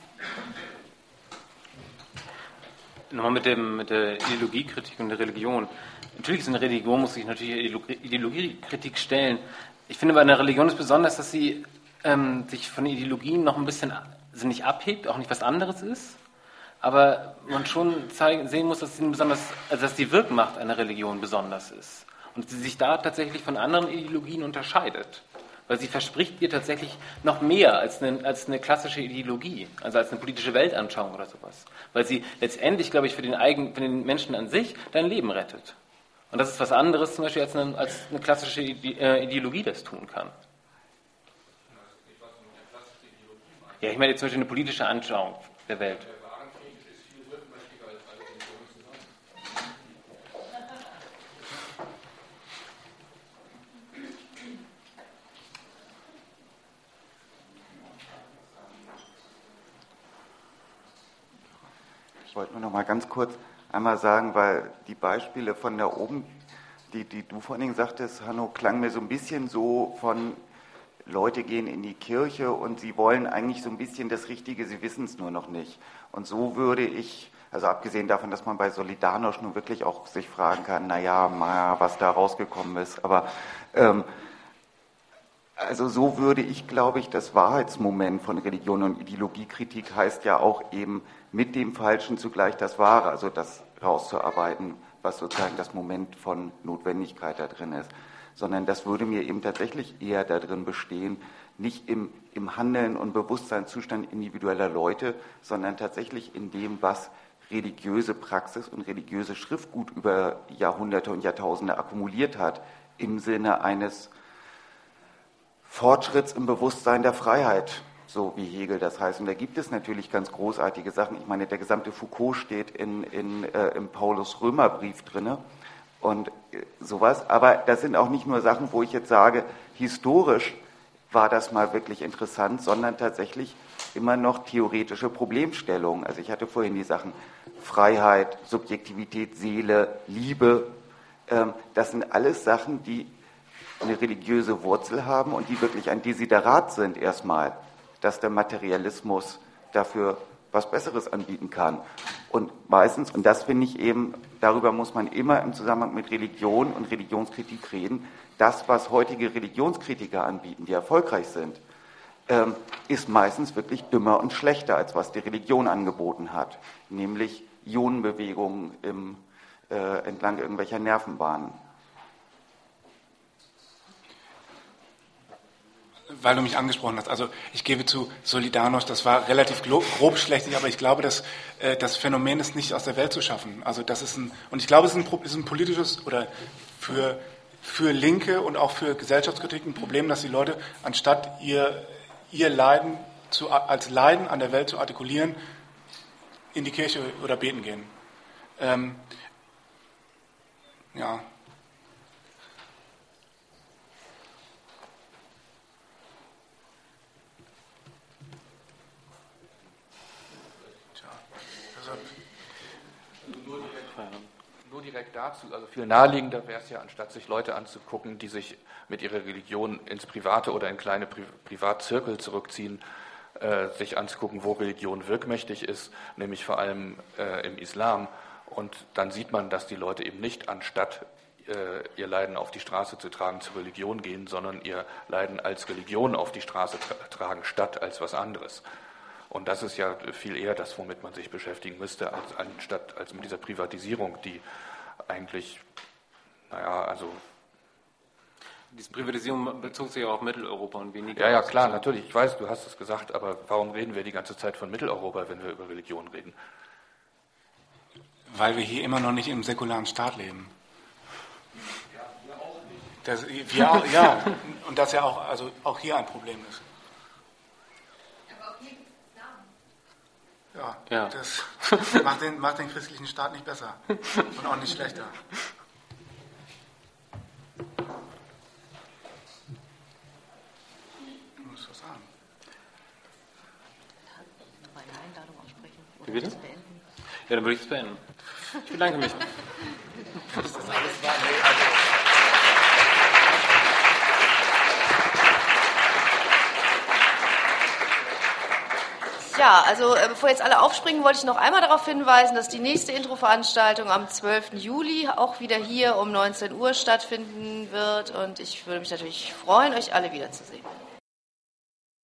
Nochmal mit, dem, mit der Ideologiekritik und der Religion. Natürlich ist eine Religion, muss sich natürlich Ideologiekritik stellen. Ich finde, bei einer Religion ist besonders, dass sie ähm, sich von Ideologien noch ein bisschen also nicht abhebt, auch nicht was anderes ist, aber man schon zeigen, sehen muss, dass, sie besonders, also dass die Wirkmacht einer Religion besonders ist und sie sich da tatsächlich von anderen Ideologien unterscheidet. Weil sie verspricht dir tatsächlich noch mehr als eine, als eine klassische Ideologie, also als eine politische Weltanschauung oder sowas. Weil sie letztendlich, glaube ich, für den, Eigen, für den Menschen an sich dein Leben rettet. Und das ist was anderes zum Beispiel, als eine, als eine klassische Ideologie das tun kann. Ja, ich meine jetzt zum Beispiel eine politische Anschauung der Welt. Ich wollte nur noch mal ganz kurz einmal sagen, weil die Beispiele von da oben, die, die du vorhin sagtest, Hanno, klang mir so ein bisschen so von Leute gehen in die Kirche und sie wollen eigentlich so ein bisschen das Richtige, sie wissen es nur noch nicht. Und so würde ich, also abgesehen davon, dass man bei Solidarność nun wirklich auch sich fragen kann, naja, mal, was da rausgekommen ist, aber ähm, also so würde ich, glaube ich, das Wahrheitsmoment von Religion und Ideologiekritik heißt ja auch eben mit dem Falschen zugleich das Wahre, also das rauszuarbeiten, was sozusagen das Moment von Notwendigkeit da drin ist. Sondern das würde mir eben tatsächlich eher darin bestehen, nicht im, im Handeln und Bewusstseinszustand individueller Leute, sondern tatsächlich in dem, was religiöse Praxis und religiöse Schriftgut über Jahrhunderte und Jahrtausende akkumuliert hat, im Sinne eines Fortschritts im Bewusstsein der Freiheit, so wie Hegel das heißt. Und da gibt es natürlich ganz großartige Sachen. Ich meine, der gesamte Foucault steht in, in, äh, im Paulus-Römer-Brief drinne und äh, sowas. Aber das sind auch nicht nur Sachen, wo ich jetzt sage, historisch war das mal wirklich interessant, sondern tatsächlich immer noch theoretische Problemstellungen. Also ich hatte vorhin die Sachen Freiheit, Subjektivität, Seele, Liebe. Ähm, das sind alles Sachen, die eine religiöse Wurzel haben und die wirklich ein Desiderat sind erstmal, dass der Materialismus dafür was Besseres anbieten kann. Und meistens, und das finde ich eben, darüber muss man immer im Zusammenhang mit Religion und Religionskritik reden, das, was heutige Religionskritiker anbieten, die erfolgreich sind, ähm, ist meistens wirklich dümmer und schlechter, als was die Religion angeboten hat, nämlich Ionenbewegungen im, äh, entlang irgendwelcher Nervenbahnen. Weil du mich angesprochen hast. Also ich gebe zu, Solidarność, das war relativ grob schlechtig, aber ich glaube, dass äh, das Phänomen ist nicht aus der Welt zu schaffen. Also das ist ein, und ich glaube, es ist ein, ist ein politisches oder für, für Linke und auch für Gesellschaftskritik ein Problem, dass die Leute, anstatt ihr, ihr Leiden zu, als Leiden an der Welt zu artikulieren, in die Kirche oder beten gehen. Ähm, ja. Nur direkt dazu, also viel naheliegender wäre es ja, anstatt sich Leute anzugucken, die sich mit ihrer Religion ins Private oder in kleine Pri- Privatzirkel zurückziehen, äh, sich anzugucken, wo Religion wirkmächtig ist, nämlich vor allem äh, im Islam. Und dann sieht man, dass die Leute eben nicht anstatt äh, ihr Leiden auf die Straße zu tragen, zur Religion gehen, sondern ihr Leiden als Religion auf die Straße tra- tragen, statt als was anderes. Und das ist ja viel eher das, womit man sich beschäftigen müsste, als, anstatt als mit dieser Privatisierung, die eigentlich, naja, also... Diese Privatisierung bezog sich ja auf Mitteleuropa und weniger... Ja, ja, klar, natürlich, ich weiß, du hast es gesagt, aber warum reden wir die ganze Zeit von Mitteleuropa, wenn wir über Religion reden? Weil wir hier immer noch nicht im säkularen Staat leben. Ja, wir auch nicht. Das, wir auch, ja, und das ja auch, also auch hier ein Problem ist. Ja, ja. Das macht den, macht den christlichen Staat nicht besser und auch nicht schlechter. Du musst was sagen. Wie bitte? Ja, dann würde ich es beenden. Ich bedanke mich. Das ist alles wahr. Ja, also äh, bevor jetzt alle aufspringen, wollte ich noch einmal darauf hinweisen, dass die nächste Intro-Veranstaltung am zwölften Juli auch wieder hier um neunzehn Uhr stattfinden wird. Und ich würde mich natürlich freuen, euch alle wiederzusehen.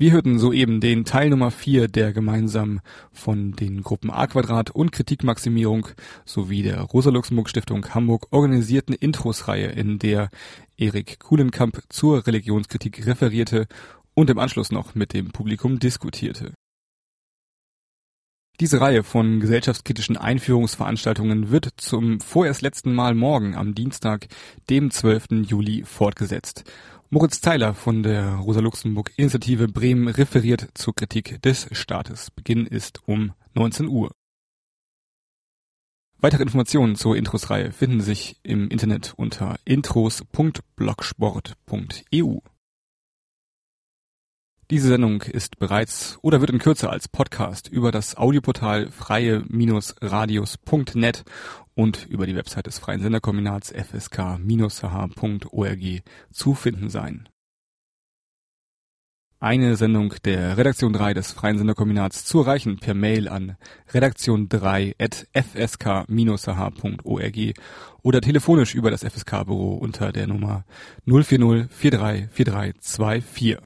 Wir hörten soeben den Teil Nummer vier, der gemeinsam von den Gruppen A Quadrat und Kritikmaximierung sowie der Rosa-Luxemburg-Stiftung Hamburg organisierten Intros-Reihe, in der Erik Kulenkamp zur Religionskritik referierte und im Anschluss noch mit dem Publikum diskutierte. Diese Reihe von gesellschaftskritischen Einführungsveranstaltungen wird zum vorerst letzten Mal morgen am Dienstag, dem zwölften Juli, fortgesetzt. Moritz Theiler von der Rosa-Luxemburg-Initiative Bremen referiert zur Kritik des Staates. Beginn ist um neunzehn Uhr. Weitere Informationen zur Intros-Reihe finden sich im Internet unter intros punkt blogsport punkt e u. Diese Sendung ist bereits oder wird in Kürze als Podcast über das Audioportal freie Radios punkt net und über die Website des Freien Senderkombinats f s k Bindestrich h punkt org zu finden sein. Eine Sendung der Redaktion drei des Freien Senderkombinats zu erreichen per Mail an redaktion drei at f s k Bindestrich h punkt org oder telefonisch über das F S K-Büro unter der Nummer null vier null vier drei vier drei zwei vier.